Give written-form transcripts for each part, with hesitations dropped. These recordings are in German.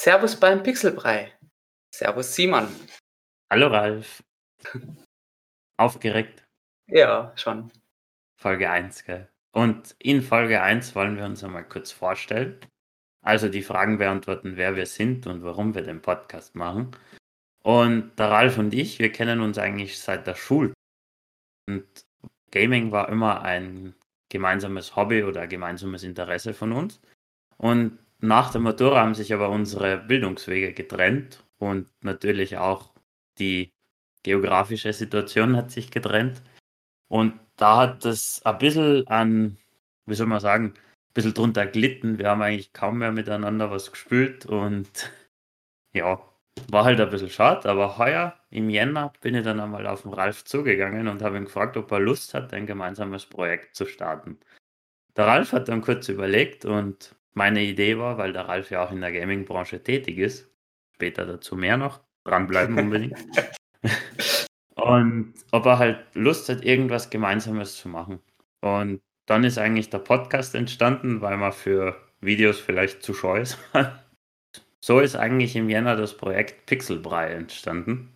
Servus beim Pixelbrei. Servus Simon. Hallo Ralf. Aufgeregt? Ja, schon. Folge 1, gell? Und in Folge 1 wollen wir uns einmal kurz vorstellen. Also die Fragen beantworten, wer wir sind und warum wir den Podcast machen. Und der Ralf und ich, wir kennen uns eigentlich seit der Schule. Und Gaming war immer ein gemeinsames Hobby oder gemeinsames Interesse von uns. Und nach der Matura haben sich aber unsere Bildungswege getrennt und natürlich auch die geografische Situation hat sich getrennt. Und da hat es ein bisschen wie soll man sagen, ein bisschen drunter gelitten. Wir haben eigentlich kaum mehr miteinander was gespielt und ja, war halt ein bisschen schade. Aber heuer im Jänner bin ich dann einmal auf den Ralf zugegangen und habe ihn gefragt, ob er Lust hat, ein gemeinsames Projekt zu starten. Der Ralf hat dann kurz überlegt und meine Idee war, weil der Ralf ja auch in der Gaming-Branche tätig ist, später dazu mehr noch, dranbleiben unbedingt. Und ob er halt Lust hat, irgendwas Gemeinsames zu machen. Und dann ist eigentlich der Podcast entstanden, weil man für Videos vielleicht zu scheu ist. So ist eigentlich im Jänner das Projekt Pixelbrei entstanden.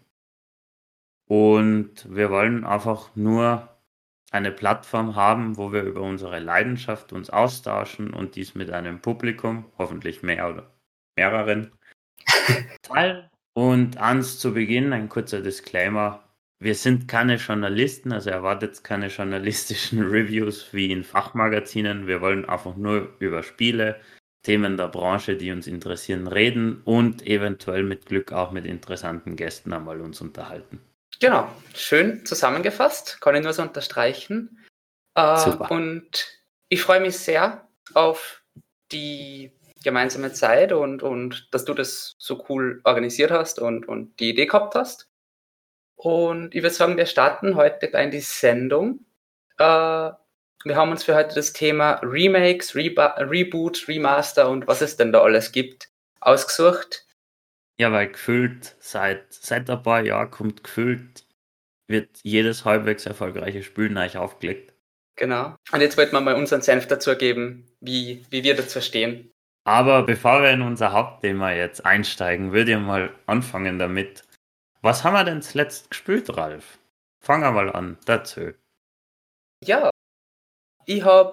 Und wir wollen einfach nur eine Plattform haben, wo wir über unsere Leidenschaft uns austauschen und dies mit einem Publikum, hoffentlich mehr oder mehreren, teilen. Und zu Beginn ein kurzer Disclaimer. Wir sind keine Journalisten, also erwartet keine journalistischen Reviews wie in Fachmagazinen. Wir wollen einfach nur über Spiele, Themen der Branche, die uns interessieren, reden und eventuell mit Glück auch mit interessanten Gästen einmal uns unterhalten. Genau, schön zusammengefasst, kann ich nur so unterstreichen. Super. Und ich freue mich sehr auf die gemeinsame Zeit und dass du das so cool organisiert hast und die Idee gehabt hast. Und ich würde sagen, wir starten heute in die Sendung. Wir haben uns für heute das Thema Remakes, Reboot, Remaster und was es denn da alles gibt, ausgesucht. Ja, weil gefühlt seit ein paar Jahren wird jedes halbwegs erfolgreiche Spiel neu aufgelegt. Genau. Und jetzt wollten wir mal unseren Senf dazu geben, wie wir dazu stehen. Aber bevor wir in unser Hauptthema jetzt einsteigen, würde ich mal anfangen damit. Was haben wir denn zuletzt gespielt, Ralf? Fangen wir mal an, dazu. Ja, ich habe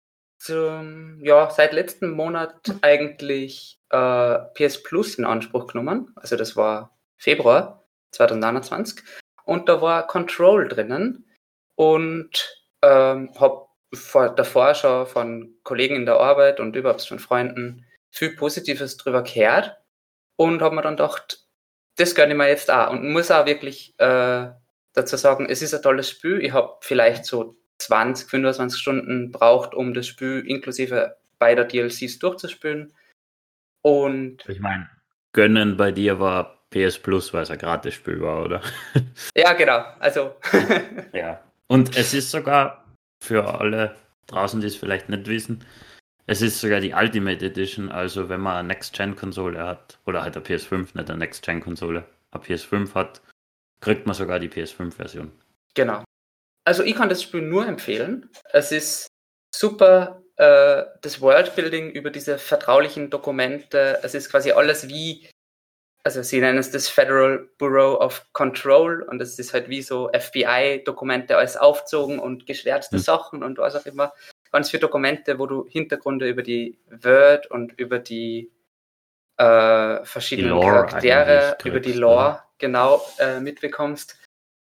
seit letzten Monat eigentlich PS Plus in Anspruch genommen. Also das war Februar 2021. Und da war Control drinnen. Und habe davor schon von Kollegen in der Arbeit und überhaupt von Freunden viel Positives drüber gehört. Und habe mir dann gedacht, das gönne ich mir jetzt auch. Und muss auch wirklich dazu sagen, es ist ein tolles Spiel. Ich habe vielleicht so 20, 25 Stunden braucht, um das Spiel inklusive beider DLCs durchzuspielen. Und Ich meine, gönnen bei dir war PS Plus, weil es ein Gratis-Spiel war, oder? ja, genau. Also Ja. Und es ist sogar für alle draußen, die es vielleicht nicht wissen, es ist sogar die Ultimate Edition, also wenn man eine Next-Gen-Konsole hat, oder halt eine PS5, nicht eine Next-Gen-Konsole, eine PS5 hat, kriegt man sogar die PS5-Version. genau. Also ich kann das Spiel nur empfehlen. Es ist super, das Worldbuilding über diese vertraulichen Dokumente. Es ist quasi alles wie, also sie nennen es das Federal Bureau of Control und es ist halt wie so FBI-Dokumente alles aufzogen und geschwärzte Sachen und was auch immer. Ganz viele Dokumente, wo du Hintergründe über die Word und über die verschiedenen Charaktere, über die Lore, genau, mitbekommst.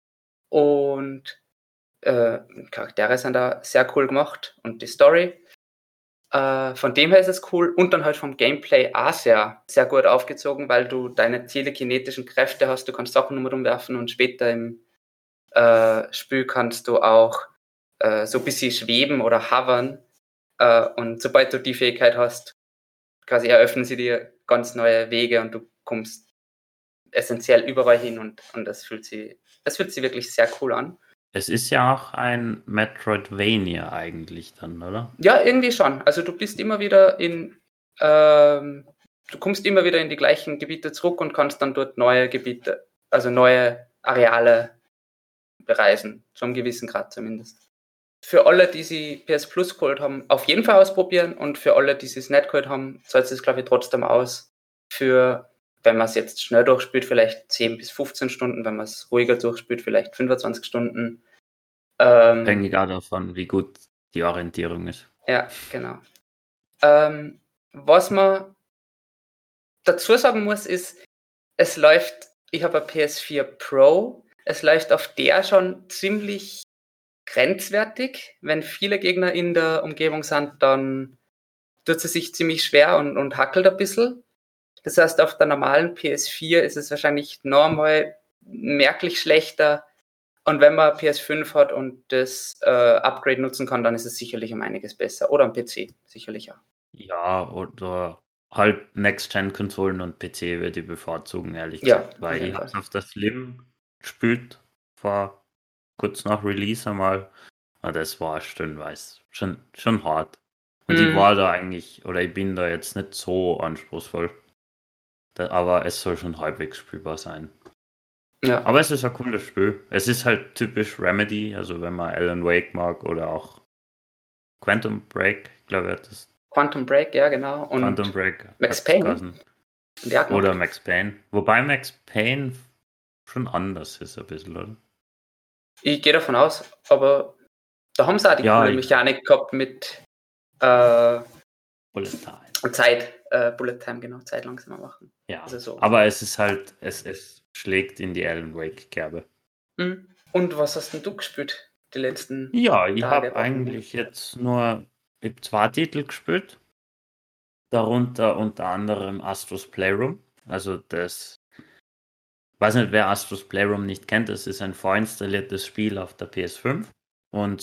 Und Charaktere sind da sehr cool gemacht und die Story. Von dem her ist es cool und dann halt vom Gameplay auch sehr, sehr gut aufgezogen, weil du deine telekinetischen Kräfte hast, du kannst Sachen rumwerfen und später im Spiel kannst du auch so ein bisschen schweben oder hovern und sobald du die Fähigkeit hast, quasi eröffnen sie dir ganz neue Wege und du kommst essentiell überall hin und das fühlt sich wirklich sehr cool an. Es ist ja auch ein Metroidvania eigentlich dann, oder? Ja, irgendwie schon. Also du bist immer wieder du kommst immer wieder in die gleichen Gebiete zurück und kannst dann dort neue Gebiete, also neue Areale bereisen, zu einem gewissen Grad zumindest. Für alle, die sie PS Plus geholt haben, auf jeden Fall ausprobieren und für alle, die sie es nicht geholt haben, zahlt es, glaube ich, trotzdem aus. für, wenn man es jetzt schnell durchspielt, vielleicht 10 bis 15 Stunden, wenn man es ruhiger durchspielt, vielleicht 25 Stunden. Abhängig auch davon, wie gut die Orientierung ist. Ja, genau. Was man dazu sagen muss, ist, es läuft, ich habe eine PS4 Pro, es läuft auf der schon ziemlich grenzwertig. Wenn viele Gegner in der Umgebung sind, dann tut sie sich ziemlich schwer und hackelt ein bisschen. Das heißt, auf der normalen PS4 ist es wahrscheinlich normal merklich schlechter. Und wenn man PS5 hat und das Upgrade nutzen kann, dann ist es sicherlich um einiges besser. Oder am PC, sicherlich auch. Ja, oder halt Next-Gen-Konsolen und PC würde ich bevorzugen, ehrlich Ja, gesagt. auf Weil jeden ich habe Fall. auf der Slim gespielt, vor kurz nach Release einmal. Aber das war stundenweise schon hart. Und ich war da eigentlich, oder ich bin da jetzt nicht so anspruchsvoll. Aber es soll schon halbwegs spielbar sein. Ja. Aber es ist ein cooles Spiel. Es ist halt typisch Remedy, also wenn man Alan Wake mag oder auch Quantum Break, glaube ich, das Quantum Break, ja, genau. Und Quantum Break Max hat's Payne. geheißen. Der hat Oder gemacht. Max Payne. Wobei Max Payne schon anders ist ein bisschen, oder? Ich gehe davon aus, aber da haben sie auch die Ja, coole Mechanik gehabt mit Bullet Time. Zeit, Bullet Time, genau, Zeit langsamer machen. Ja, Also so. aber es ist halt, es schlägt in die Alan Wake-Kerbe. Und was hast denn du gespielt die letzten Ja, ich Tage, habe Wochen? eigentlich jetzt nur 2 Titel gespielt. Darunter unter anderem Astro's Playroom. Also das, weiß nicht, wer Astro's Playroom nicht kennt, das ist ein vorinstalliertes Spiel auf der PS5 und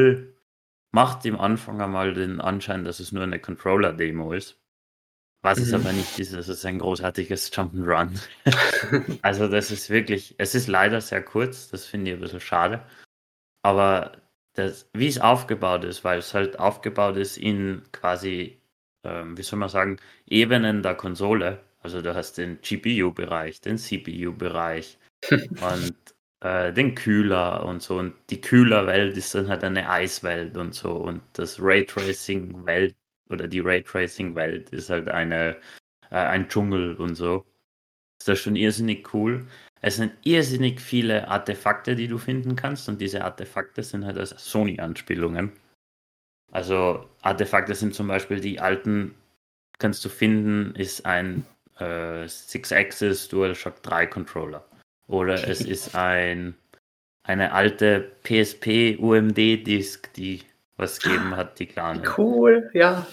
macht im Anfang einmal den Anschein, dass es nur eine Controller-Demo ist. Was es aber nicht ist, es ist ein großartiges Jump'n'Run. Also das ist wirklich, es ist leider sehr kurz, das finde ich ein bisschen schade. Aber wie es aufgebaut ist, weil es halt aufgebaut ist in quasi, wie soll man sagen, Ebenen der Konsole. Also du hast den GPU-Bereich, den CPU-Bereich und den Kühler und so. Und die Kühlerwelt ist dann halt eine Eiswelt und so. Und das Raytracing-Welt oder die Raytracing-Welt ist halt ein Dschungel und so. Ist das schon irrsinnig cool. Es sind irrsinnig viele Artefakte, die du finden kannst, und diese Artefakte sind halt als Sony-Anspielungen. Also Artefakte sind zum Beispiel die alten, kannst du finden, ist ein Six-Axis DualShock 3 Controller. Oder es ist eine alte PSP UMD-Disk, die was gegeben hat, die kleine. Cool, ja.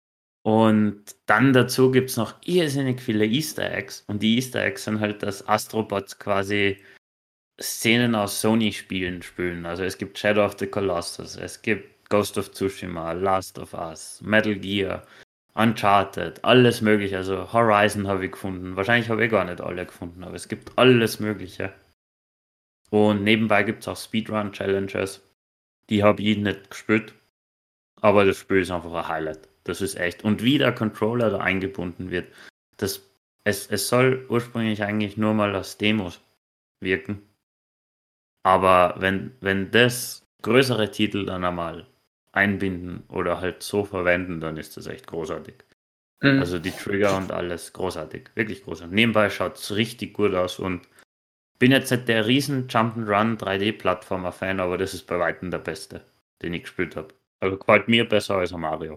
Und dann dazu gibt es noch irrsinnig viele Easter Eggs. Und die Easter Eggs sind halt, dass Astrobots quasi Szenen aus Sony-Spielen spielen. Also es gibt Shadow of the Colossus, es gibt Ghost of Tsushima, Last of Us, Metal Gear, Uncharted, alles mögliche. Also Horizon habe ich gefunden. Wahrscheinlich habe ich gar nicht alle gefunden, aber es gibt alles mögliche. Und nebenbei gibt es auch Speedrun-Challenges. Die habe ich nicht gespielt. Aber das Spiel ist einfach ein Highlight. Das ist echt. Und wie der Controller da eingebunden wird, es soll ursprünglich eigentlich nur mal als Demos wirken. Aber wenn das größere Titel dann einmal einbinden oder halt so verwenden, dann ist das echt großartig. Also die Trigger und alles großartig. Wirklich großartig. Nebenbei schaut es richtig gut aus und bin jetzt nicht der riesen Jump'n'Run 3D-Plattformer-Fan, aber das ist bei weitem der beste, den ich gespielt habe. Also gefällt mir besser als Mario.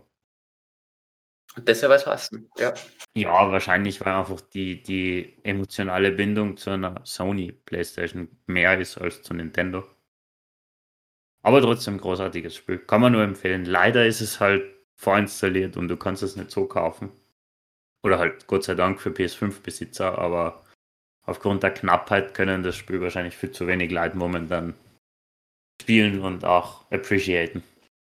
Deshalb was hassen, ja. Ja, wahrscheinlich, weil einfach die emotionale Bindung zu einer Sony PlayStation mehr ist als zu Nintendo. Aber trotzdem großartiges Spiel. Kann man nur empfehlen. Leider ist es halt vorinstalliert und du kannst es nicht so kaufen. Oder halt Gott sei Dank für PS5-Besitzer, aber aufgrund der Knappheit können das Spiel wahrscheinlich für zu wenig Leute momentan spielen und auch appreciaten.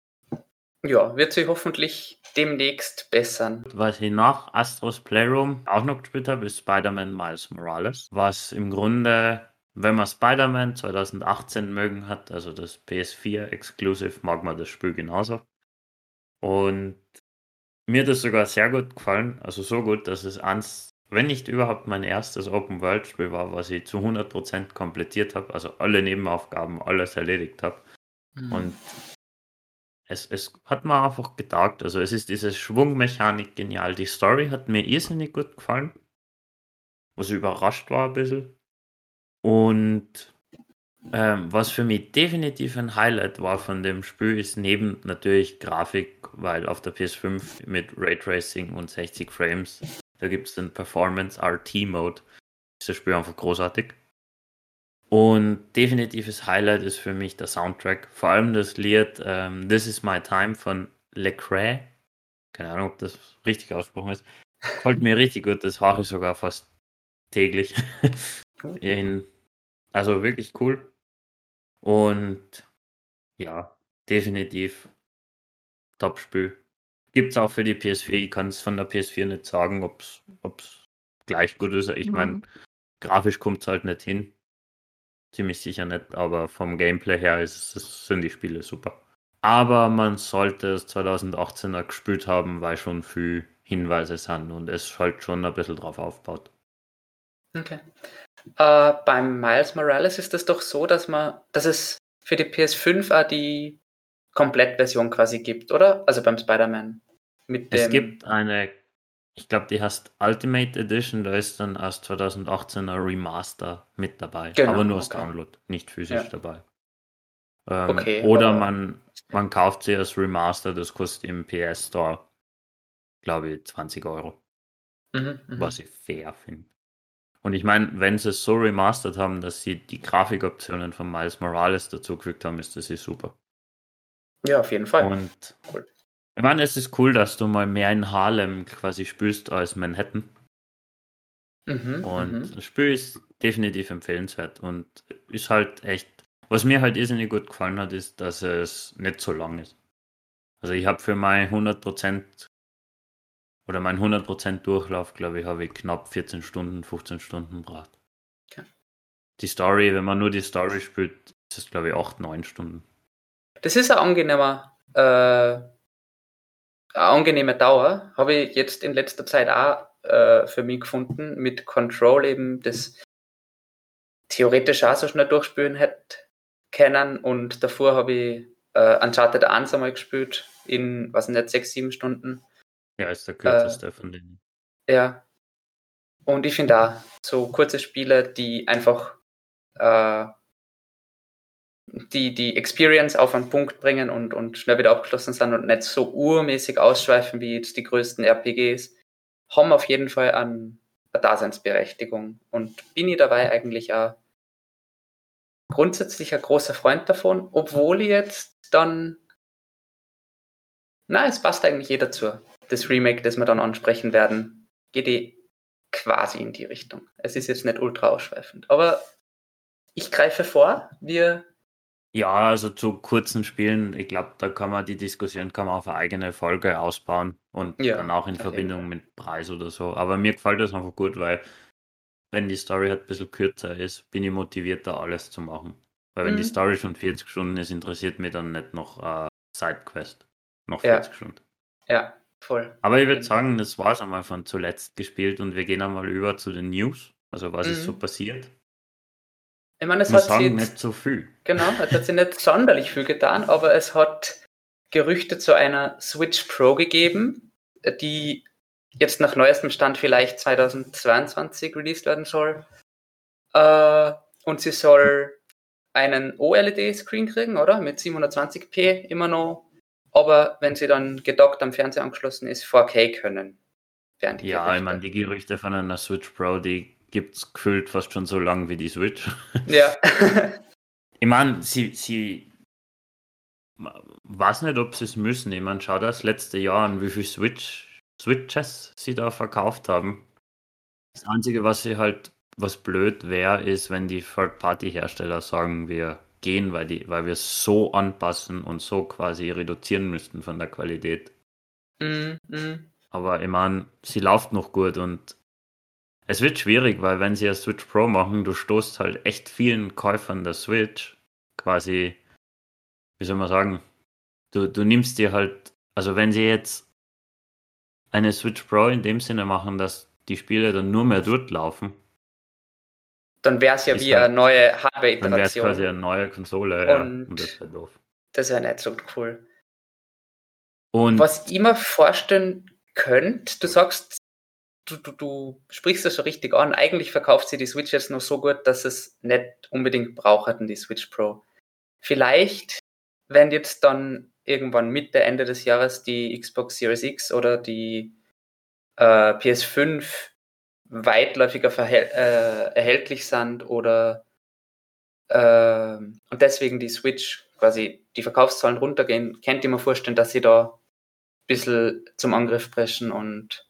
Ja, wird sich hoffentlich demnächst bessern. Was ich nach Astro's Playroom auch noch gespielt habe, ist Spider-Man Miles Morales. Was im Grunde, wenn man Spider-Man 2018 mögen hat, also das PS4 Exclusive, mag man das Spiel genauso. Und mir hat das sogar sehr gut gefallen. Also so gut, dass es wenn nicht überhaupt mein erstes Open-World-Spiel war, was ich zu 100% komplettiert habe. Also alle Nebenaufgaben, alles erledigt habe. Und es hat mir einfach getaugt. Also es ist diese Schwungmechanik genial. Die Story hat mir irrsinnig gut gefallen. was überrascht war ein bisschen. Und was für mich definitiv ein Highlight war von dem Spiel, ist neben natürlich Grafik, weil auf der PS5 mit Raytracing und 60 Frames, da gibt es den Performance RT Mode. Ist das Spiel einfach großartig. Und definitives Highlight ist für mich der Soundtrack. Vor allem das Lied This Is My Time von Lecrae. Keine Ahnung, ob das richtig ausgesprochen ist. Gefällt mir richtig gut, das höre ich sogar fast täglich. Also wirklich cool. Und ja, definitiv Top-Spiel. Gibt es auch für die PS4. Ich kann es von der PS4 nicht sagen, ob es gleich gut ist. Ich meine, grafisch kommt es halt nicht hin. Ziemlich sicher nicht, aber vom Gameplay her sind die Spiele super. Aber man sollte es 2018er gespielt haben, weil schon viel Hinweise sind und es halt schon ein bisschen drauf aufbaut. Okay. Beim Miles Morales ist es doch so, dass es für die PS5 auch die Komplettversion quasi gibt, oder? Also beim Spider-Man. Es gibt eine, ich glaube, die heißt Ultimate Edition, da ist dann aus 2018er Remaster mit dabei. Genau, aber nur als okay. Download, nicht physisch dabei. Okay, oder man kauft sie als Remaster, das kostet im PS Store, glaube ich, 20 Euro. Was ich fair finde. Und ich meine, wenn sie es so remastert haben, dass sie die Grafikoptionen von Miles Morales dazugefügt haben, ist das super. Ja, auf jeden Fall. Und cool. Ich meine, es ist cool, dass du mal mehr in Harlem quasi spielst als Manhattan. Und das Spiel ist definitiv empfehlenswert und ist halt echt, was mir halt irrsinnig gut gefallen hat, ist, dass es nicht so lang ist. Also ich habe für mein 100% oder mein 100% Durchlauf, glaube ich, habe ich knapp 14 Stunden, 15 Stunden gebraucht. Okay. Die Story, wenn man nur die Story spielt, ist es, glaube ich, 8, 9 Stunden. Das ist eine angenehme Dauer. Habe ich jetzt in letzter Zeit auch für mich gefunden, mit Control eben das theoretisch auch so schnell durchspielen hätte können. Und davor habe ich Uncharted 1 einmal gespielt in, was nicht, 6, 7 Stunden. Ja, ist der kürzeste von denen. Ja. Und ich finde auch so kurze Spiele, die einfach die Experience auf einen Punkt bringen und schnell wieder abgeschlossen sind und nicht so urmäßig ausschweifen wie jetzt die größten RPGs, haben auf jeden Fall eine Daseinsberechtigung. Und bin ich dabei eigentlich auch grundsätzlich ein großer Freund davon, obwohl ich jetzt dann, es passt eigentlich jeder dazu. Das Remake, das wir dann ansprechen werden, geht quasi in die Richtung. Es ist jetzt nicht ultra ausschweifend, aber ich greife vor, Ja, also zu kurzen Spielen, ich glaube, da kann man die Diskussion auf eine eigene Folge ausbauen und dann auch in Verbindung mit Preis oder so. Aber mir gefällt das einfach gut, weil wenn die Story halt ein bisschen kürzer ist, bin ich motiviert, da alles zu machen. Weil wenn die Story schon 40 Stunden ist, interessiert mich dann nicht noch Sidequest. Noch 40 Stunden. Ja, voll. Aber ich würde sagen, das war es einmal von zuletzt gespielt und wir gehen einmal über zu den News. Also was ist so passiert? Ich meine, es muss hat sagen, nicht so viel. Genau, es hat sich nicht sonderlich viel getan, aber es hat Gerüchte zu einer Switch Pro gegeben, die jetzt nach neuestem Stand vielleicht 2022 released werden soll. Und sie soll einen OLED-Screen kriegen, oder? Mit 720p immer noch. Aber wenn sie dann gedockt am Fernseher angeschlossen ist, 4K können. Ja, ich meine, die Gerüchte von einer Switch Pro, die gibt es gefühlt fast schon so lang wie die Switch. Ja. Ich meine, sie weiß nicht, ob sie es müssen. Ich meine, schau das letzte Jahr an, wie viele Switches sie da verkauft haben. Das Einzige, was blöd wäre, ist, wenn die Third-Party-Hersteller sagen, wir gehen, weil wir es so anpassen und so quasi reduzieren müssten von der Qualität. Aber ich meine, sie läuft noch gut und es wird schwierig, weil wenn sie eine Switch Pro machen, du stoßt halt echt vielen Käufern der Switch quasi, wie soll man sagen, du nimmst dir halt, also wenn sie jetzt eine Switch Pro in dem Sinne machen, dass die Spiele dann nur mehr dort laufen, dann wäre es ja wie eine neue Hardware-Iteration. Dann wäre es quasi eine neue Konsole, und das wäre doof. Das wäre nicht so cool. Und was ich mir vorstellen könnte, du sagst, du sprichst das schon richtig an. Eigentlich verkauft sie die Switch jetzt noch so gut, dass es nicht unbedingt braucht hatten, die Switch Pro. Vielleicht, wenn jetzt dann irgendwann Mitte, Ende des Jahres die Xbox Series X oder die PS5 weitläufiger erhältlich sind oder und deswegen die Switch quasi die Verkaufszahlen runtergehen, könnt ihr mir vorstellen, dass sie da ein bisschen zum Angriff preschen und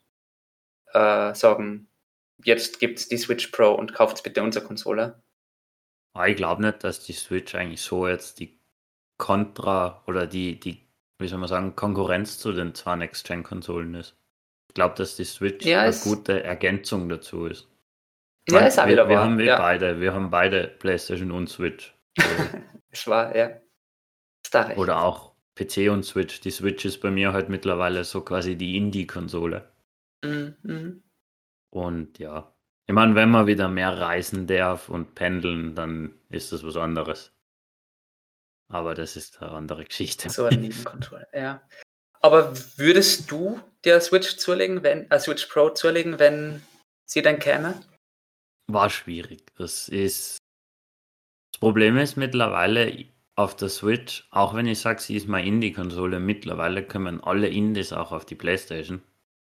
sagen, jetzt gibt's die Switch Pro und kauft bitte unsere Konsole. Ich glaube nicht, dass die Switch eigentlich so jetzt die Kontra oder die, wie soll man sagen, Konkurrenz zu den zwei Next-Gen-Konsolen ist. Ich glaube, dass die Switch Ja, eine gute Ergänzung dazu ist. Ja, ist auch wieder wir wahr. haben Ja. beide, wir haben beide PlayStation und Switch. Es war, ja. Ist da recht. Oder auch PC und Switch. Die Switch ist bei mir halt mittlerweile so quasi die Indie-Konsole. Mhm. Und ja, ich meine, wenn man wieder mehr reisen darf und pendeln, dann ist das was anderes. Aber das ist eine andere Geschichte. So eine Nebenkontrolle, ja. Aber würdest du dir Switch zulegen, Switch Pro zulegen, wenn sie dann käme? War schwierig. Das Problem ist mittlerweile auf der Switch, auch wenn ich sage, sie ist meine Indie-Konsole, mittlerweile kommen alle Indies auch auf die PlayStation.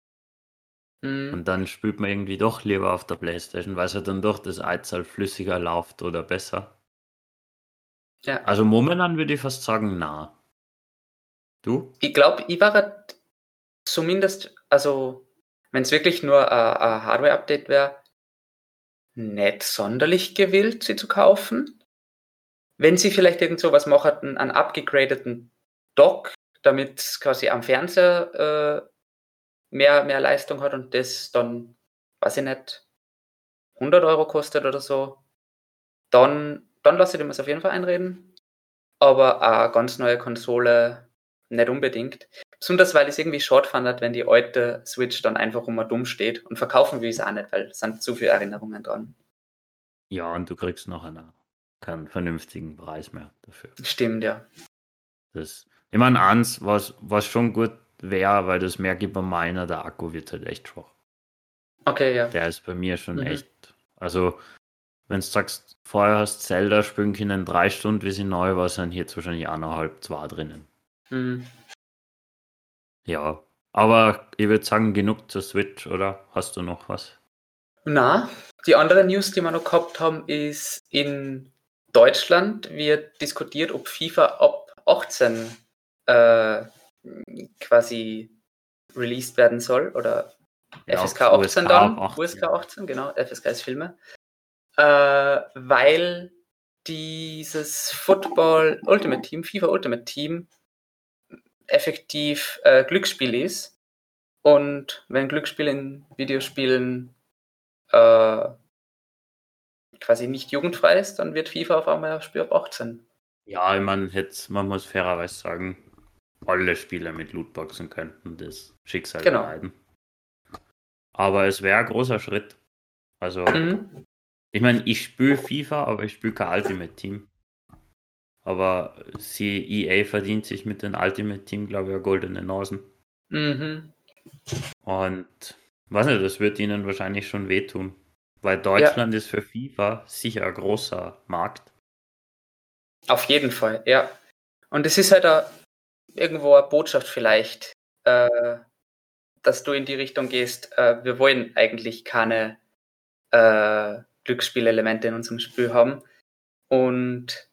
Und dann spielt man irgendwie doch lieber auf der PlayStation, weil es halt dann doch das Einzahl flüssiger läuft oder besser. Ja. Also momentan würde ich fast sagen, na. Du? Ich glaube, ich war halt zumindest, also wenn es wirklich nur ein Hardware-Update wäre, nicht sonderlich gewillt, sie zu kaufen. Wenn sie vielleicht irgend so was machen, einen abgegradeten Dock, damit es quasi am Fernseher mehr Leistung hat und das dann, weiß ich nicht, 100 Euro kostet oder so, dann lasse ich dem das auf jeden Fall einreden. Aber eine ganz neue Konsole nicht unbedingt. Besonders, weil ich es irgendwie schade fand, wenn die alte Switch dann einfach immer dumm steht. Und verkaufen will ich es auch nicht, weil es sind zu viele Erinnerungen dran. Ja, und du kriegst noch keinen vernünftigen Preis mehr dafür. Stimmt, ja. Ich meine, eins, was schon gut wäre, weil das merke ich bei meiner, der Akku wird halt echt schwach. Okay, ja. Der ist bei mir schon echt, also wenn du sagst, vorher hast Zelda spielen können 3 Stunden, wie sie neu war, sind jetzt wahrscheinlich 1,5, 2 drinnen. Ja, aber ich würde sagen, genug zur Switch, oder? Hast du noch was? Na, die andere News, die wir noch gehabt haben, ist, in Deutschland wird diskutiert, ob FIFA ab 18 quasi released werden soll, oder Ja, FSK 18 dann, USK 18. USK 18, genau, FSK ist Filme, weil dieses FIFA Ultimate Team effektiv Glücksspiel ist, und wenn Glücksspiel in Videospielen quasi nicht jugendfrei ist, dann wird FIFA auf einmal ein Spiel ab 18. Ja, ich meine, man muss fairerweise sagen, alle Spieler mit Lootboxen könnten das Schicksal erleiden. Aber es wäre ein großer Schritt. Also, ich meine, ich spiele FIFA, aber ich spiele kein Ultimate Team. Aber EA verdient sich mit dem Ultimate Team, glaube ich, eine goldene Nasen. Und weiß nicht, das wird ihnen wahrscheinlich schon wehtun. Weil Deutschland ist für FIFA sicher ein großer Markt. Auf jeden Fall, ja. Und es ist halt irgendwo eine Botschaft vielleicht, dass du in die Richtung gehst, wir wollen eigentlich keine Glücksspielelemente in unserem Spiel haben. Und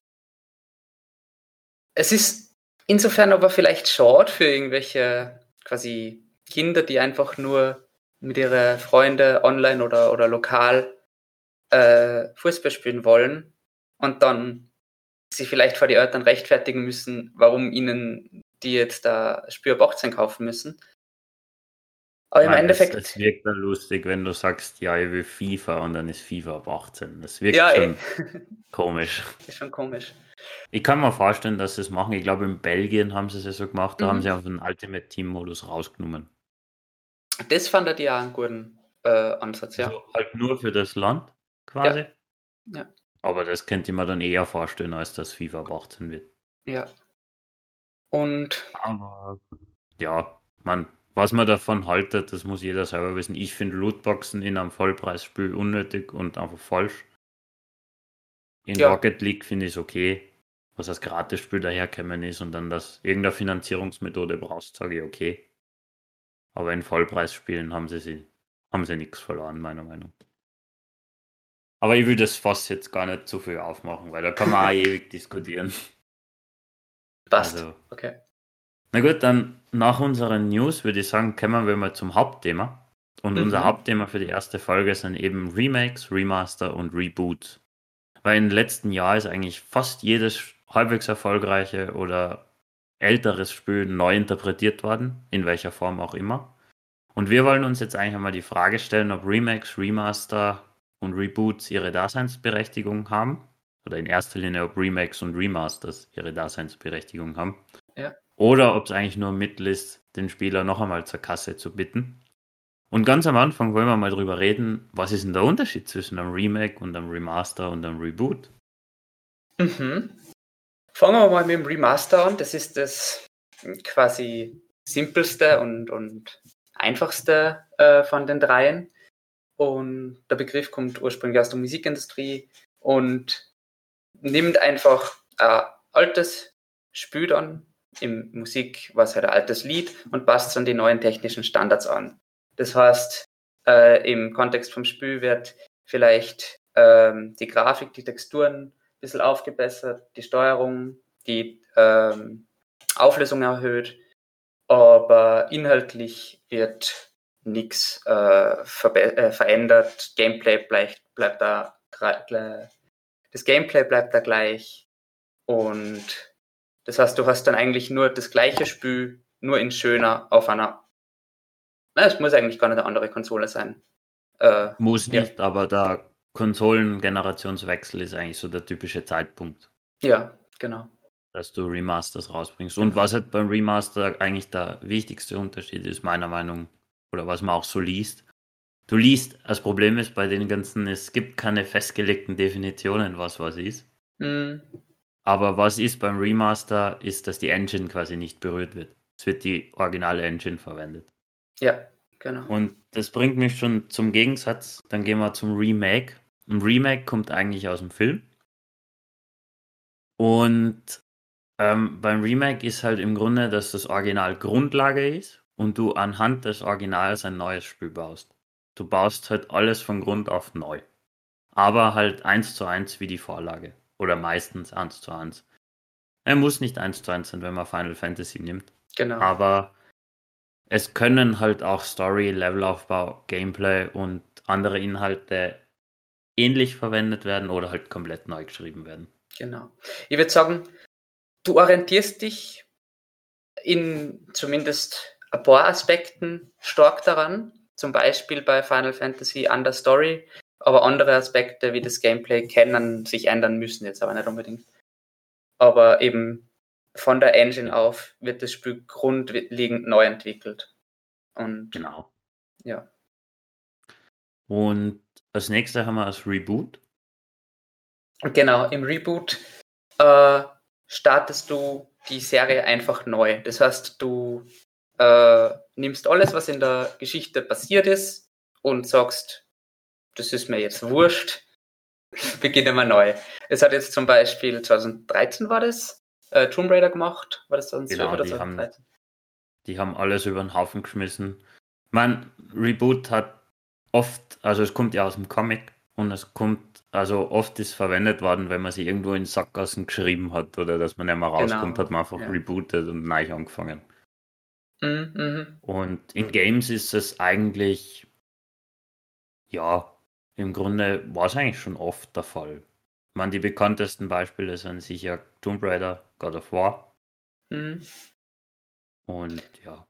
es ist insofern aber vielleicht schade für irgendwelche quasi Kinder, die einfach nur mit ihren Freunden online oder lokal Fußball spielen wollen und dann sich vielleicht vor die Eltern rechtfertigen müssen, warum ihnen die jetzt da Spiel ab 18 kaufen müssen. Aber im Endeffekt... Es wirkt dann lustig, wenn du sagst, ja, ich will FIFA und dann ist FIFA ab 18. Das wirkt schon komisch. Ist schon komisch. Ich kann mir vorstellen, dass sie es machen. Ich glaube, in Belgien haben sie es ja so gemacht, da haben sie auf den Ultimate Team Modus rausgenommen. Das fand ich ja einen guten Ansatz, ja. Also halt nur für das Land quasi. Ja. Aber das könnte ich mir dann eher vorstellen, als dass FIFA ab 18 wird. Ja. Und... Aber ja, man, Was man davon haltet, das muss jeder selber wissen. Ich finde Lootboxen in einem Vollpreisspiel unnötig und einfach falsch. In Ja, Rocket League finde ich es okay, was als Gratisspiel daherkommen ist und dann das irgendeine Finanzierungsmethode brauchst, sage ich okay. Aber in Vollpreisspielen haben sie nichts verloren, meiner Meinung nach. Aber ich will das Fass jetzt gar nicht zu viel aufmachen, weil da kann man auch ewig diskutieren. passt. Also, Okay. na gut, dann nach unseren News würde ich sagen, kommen wir mal zum Hauptthema. Und unser Hauptthema für die erste Folge sind eben Remakes, Remaster und Reboots. Weil im letzten Jahr ist eigentlich fast jedes halbwegs erfolgreiche oder älteres Spiel neu interpretiert worden, in welcher Form auch immer. Und wir wollen uns jetzt eigentlich einmal die Frage stellen, ob Remakes, Remaster und Reboots ihre Daseinsberechtigung haben. Oder in erster Linie, ob Remakes und Remasters ihre Daseinsberechtigung haben. Ja. Oder ob es eigentlich nur ein Mittel ist, den Spieler noch einmal zur Kasse zu bitten. Und ganz am Anfang wollen wir mal drüber reden, was ist denn der Unterschied zwischen einem Remake und einem Remaster und einem Reboot? Fangen wir mal mit dem Remaster an. Das ist das quasi simpelste und einfachste von den dreien. Und der Begriff kommt ursprünglich aus der Musikindustrie und nimmt einfach ein altes Spiel dann, in Musik war es halt ein altes Lied und passt an die neuen technischen Standards an. Das heißt, im Kontext vom Spiel wird vielleicht die Grafik, die Texturen ein bisschen aufgebessert, die Steuerung, die Auflösung erhöht, aber inhaltlich wird nichts verändert. Bleibt da das Gameplay bleibt da gleich und das heißt, du hast dann eigentlich nur das gleiche Spiel, nur in schöner auf einer. Es muss eigentlich gar nicht eine andere Konsole sein. Muss Ja. nicht, aber der Konsolengenerationswechsel ist eigentlich so der typische Zeitpunkt, Ja, genau. dass du Remasters rausbringst. Und was halt beim Remaster eigentlich der wichtigste Unterschied ist, meiner Meinung nach, oder was man auch so liest. Du liest, das Problem ist bei den ganzen, es gibt keine festgelegten Definitionen, was ist. Mhm. Aber was ist beim Remaster, ist, dass die Engine quasi nicht berührt wird. Es wird die originale Engine verwendet. Ja, genau. Und das bringt mich schon zum Gegensatz. Dann gehen wir zum Remake. Ein Remake kommt eigentlich aus dem Film. Und beim Remake ist halt im Grunde, dass das Original Grundlage ist und du anhand des Originals ein neues Spiel baust. Du baust halt alles von Grund auf neu. Aber halt 1:1 wie die Vorlage. Oder meistens 1:1. Er muss nicht 1:1 sein, wenn man Final Fantasy nimmt. Genau. Aber es können halt auch Story, Levelaufbau, Gameplay und andere Inhalte ähnlich verwendet werden oder halt komplett neu geschrieben werden. Genau. Ich würde sagen, du orientierst dich in zumindest ein paar Aspekten stark daran. Zum Beispiel bei Final Fantasy an der Story, aber andere Aspekte wie das Gameplay können sich ändern müssen, jetzt aber nicht unbedingt. Aber eben von der Engine auf wird das Spiel grundlegend neu entwickelt. Und Genau. ja. Und als nächstes haben wir das Reboot. Genau, im Reboot startest du die Serie einfach neu. Das heißt, du nimmst alles, was in der Geschichte passiert ist und sagst, das ist mir jetzt wurscht, beginne mal neu. Es hat jetzt zum Beispiel 2013 war das, Tomb Raider gemacht, war das 2012 Genau, oder 2013? die haben alles über den Haufen geschmissen. Man, Reboot hat oft, also es kommt ja aus dem Comic und es kommt, also oft ist verwendet worden, wenn man sie irgendwo in Sackgassen geschrieben hat oder dass man nicht mehr rauskommt, Genau, hat man einfach ja. rebootet und neu angefangen. Mhm. Und in Games ist es eigentlich, ja, im Grunde war es eigentlich schon oft der Fall. Ich meine, die bekanntesten Beispiele sind sicher Tomb Raider, God of War Mhm. und ja.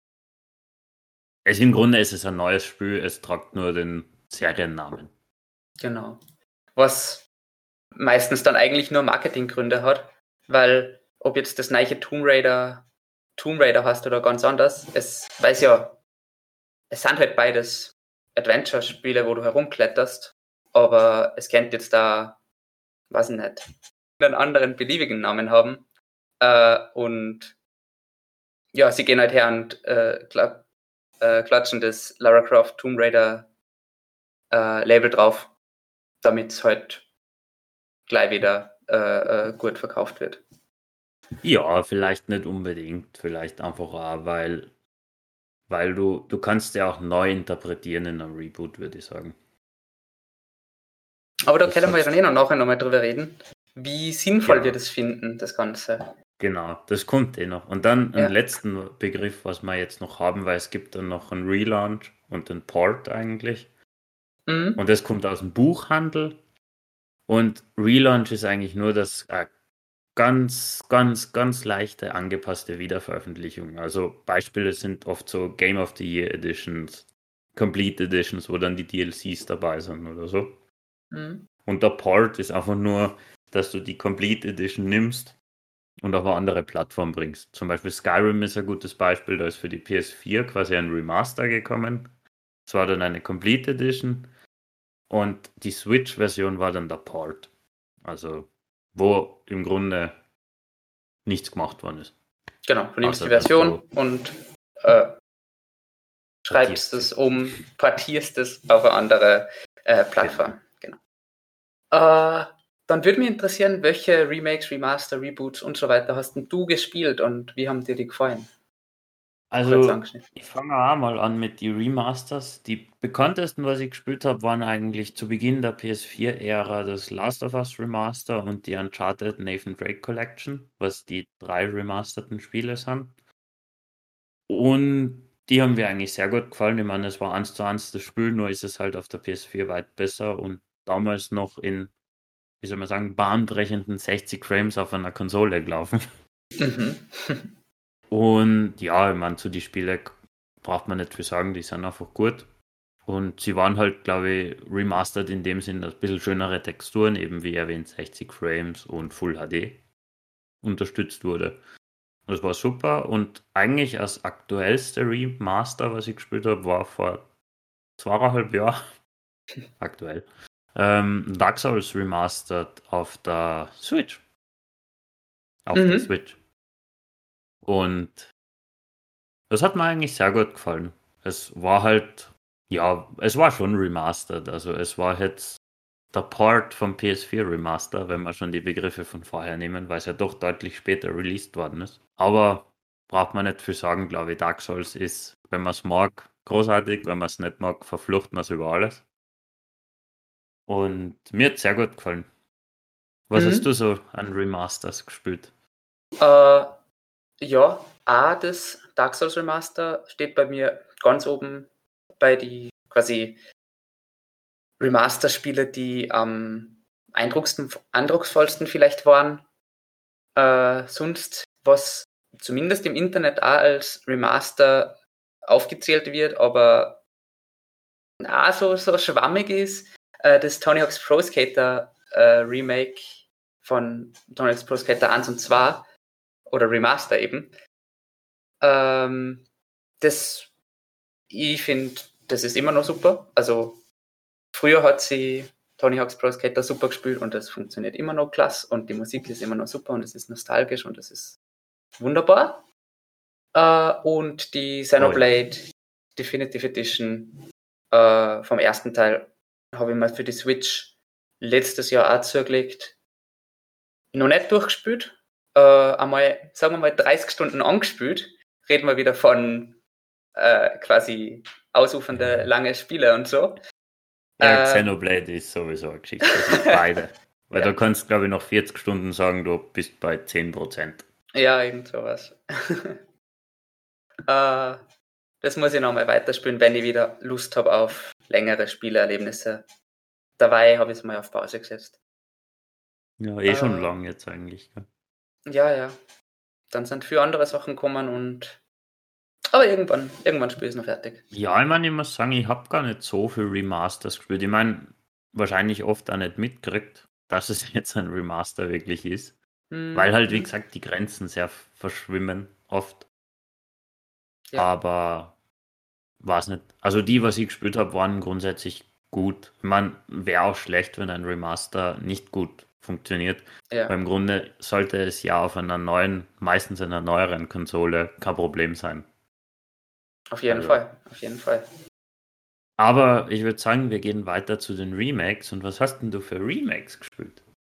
Im Grunde ist es ein neues Spiel, es tragt nur den Seriennamen. Genau. Was meistens dann eigentlich nur Marketinggründe hat, weil ob jetzt das neue Tomb Raider hast oder ganz anders, es sind halt beides Adventure-Spiele, wo du herumkletterst, aber es könnte jetzt da, weiß ich nicht, einen anderen beliebigen Namen haben und ja, sie gehen halt her und klatschen das Lara Croft Tomb Raider Label drauf, damit es halt gleich wieder gut verkauft wird. Ja, vielleicht nicht unbedingt, vielleicht einfach auch, weil du kannst ja auch neu interpretieren in einem Reboot, würde ich sagen. Aber da Das können wir sagst dann noch nachher nochmal drüber reden, wie sinnvoll Genau. wir das finden, das Ganze. Genau, das kommt noch. Und dann Ja. einen letzten Begriff, was wir jetzt noch haben, weil es gibt dann noch einen Relaunch und einen Port eigentlich. Mhm. Und das kommt aus dem Buchhandel. Und Relaunch ist eigentlich nur das ganz, ganz, ganz leichte angepasste Wiederveröffentlichung. Also Beispiele sind oft so Game of the Year Editions, Complete Editions, wo dann die DLCs dabei sind oder so. Mhm. Und der Port ist einfach nur, dass du die Complete Edition nimmst und auf eine andere Plattform bringst. Zum Beispiel Skyrim ist ein gutes Beispiel, da ist für die PS4 quasi ein Remaster gekommen. Es war dann eine Complete Edition und die Switch-Version war dann der Port. Also, wo im Grunde nichts gemacht worden ist. Genau, du nimmst Außer, die dass Version und schreibst es um, portierst es auf eine andere Plattform. Genau. Dann würde mich interessieren, welche Remakes, Remaster, Reboots und so weiter hast denn du gespielt und wie haben dir die gefallen? Kurz Also, angeschnitten. ich fange auch mal an mit die Remasters. Die bekanntesten, was ich gespielt habe, waren eigentlich zu Beginn der PS4-Ära das Last of Us Remaster und die Uncharted Nathan Drake Collection, was die 3 remasterten Spiele sind. Und die haben mir eigentlich sehr gut gefallen. Ich meine, es war 1:1 das Spiel, nur ist es halt auf der PS4 weit besser und damals noch in, wie soll man sagen, bahnbrechenden 60 Frames auf einer Konsole gelaufen. Mhm. Und ja, ich meine, zu die Spiele braucht man nicht viel sagen, die sind einfach gut. Und sie waren halt, glaube ich, remastered in dem Sinn, dass ein bisschen schönere Texturen, eben wie erwähnt 60 Frames und Full HD unterstützt wurde. Das war super und eigentlich das aktuellste Remaster, was ich gespielt habe, war vor 2,5 Jahren aktuell. Dark Souls Remastered auf der Switch. Auf der Switch. Und das hat mir eigentlich sehr gut gefallen. Es war halt, ja, es war schon remastered. Also es war jetzt der Port vom PS4 Remaster, wenn wir schon die Begriffe von vorher nehmen, weil es ja doch deutlich später released worden ist. Aber braucht man nicht viel sagen, glaube ich. Dark Souls ist, wenn man es mag, großartig. Wenn man es nicht mag, verflucht man es über alles. Und mir hat es sehr gut gefallen. Was hast du so an Remasters gespielt? Ja, das Dark Souls Remaster steht bei mir ganz oben bei die quasi Remaster-Spiele, die am eindrucksvollsten vielleicht waren. Sonst, was zumindest im Internet auch als Remaster aufgezählt wird, aber so schwammig ist, das Tony Hawk's Pro Skater Remake von Tony Hawk's Pro Skater 1 und 2 oder Remaster eben. Ich finde, das ist immer noch super. Also früher hat sie Tony Hawk's Pro Skater super gespielt und das funktioniert immer noch klasse und die Musik ist immer noch super und es ist nostalgisch und es ist wunderbar. Und die Xenoblade Definitive Edition vom ersten Teil habe ich mal für die Switch letztes Jahr auch zugelegt. Noch nicht durchgespielt. Einmal, sagen wir mal, 30 Stunden angespielt. Reden wir wieder von quasi ausufernde lange Spiele und so. Ja, Xenoblade ist sowieso eine Geschichte. Das ist beide. Weil Ja. du kannst, glaube ich, nach 40 Stunden sagen, du bist bei 10%. Ja, irgend sowas. Das muss ich nochmal weiterspielen, wenn ich wieder Lust habe auf längere Spielerlebnisse. Dabei habe ich es mal auf Pause gesetzt. Ja, schon lang jetzt eigentlich. Gell? Ja. Dann sind viele andere Sachen gekommen aber irgendwann spiele ich es noch fertig. Ja, ich meine, ich muss sagen, ich habe gar nicht so viel Remasters gespielt. Ich meine, wahrscheinlich oft auch nicht mitgekriegt, dass es jetzt ein Remaster wirklich ist. Weil halt, wie gesagt, die Grenzen sehr verschwimmen oft. Ja. Aber weiß nicht. Also die, was ich gespielt habe, waren grundsätzlich gut. Ich meine, wäre auch schlecht, wenn ein Remaster nicht gut funktioniert. Ja. Weil im Grunde sollte es ja auf einer neuen, meistens einer neueren Konsole kein Problem sein. Auf jeden Also, Fall, auf jeden Fall. aber ich würde sagen, wir gehen weiter zu den Remakes. Und was hast denn du für Remakes gespielt?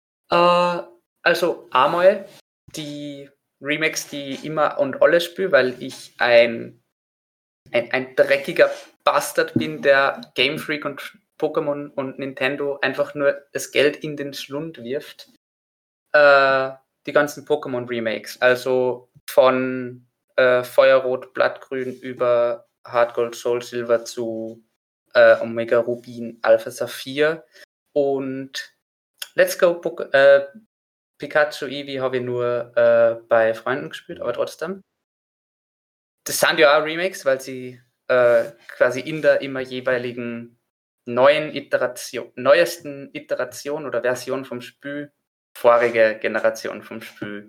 Also einmal die Remakes, die ich immer und alle spiele, weil ich ein dreckiger Bastard bin, der Game Freak und Pokémon und Nintendo einfach nur das Geld in den Schlund wirft. Die ganzen Pokémon Remakes, also von Feuerrot, Blattgrün über Hardgold, Soul Silver zu Omega Rubin, Alpha Saphir und Let's Go Pikachu Eevee habe ich nur bei Freunden gespielt, aber trotzdem. Das sind ja auch Remakes, weil sie quasi in der immer jeweiligen neuesten Iteration oder Version vom Spiel vorige Generation vom Spiel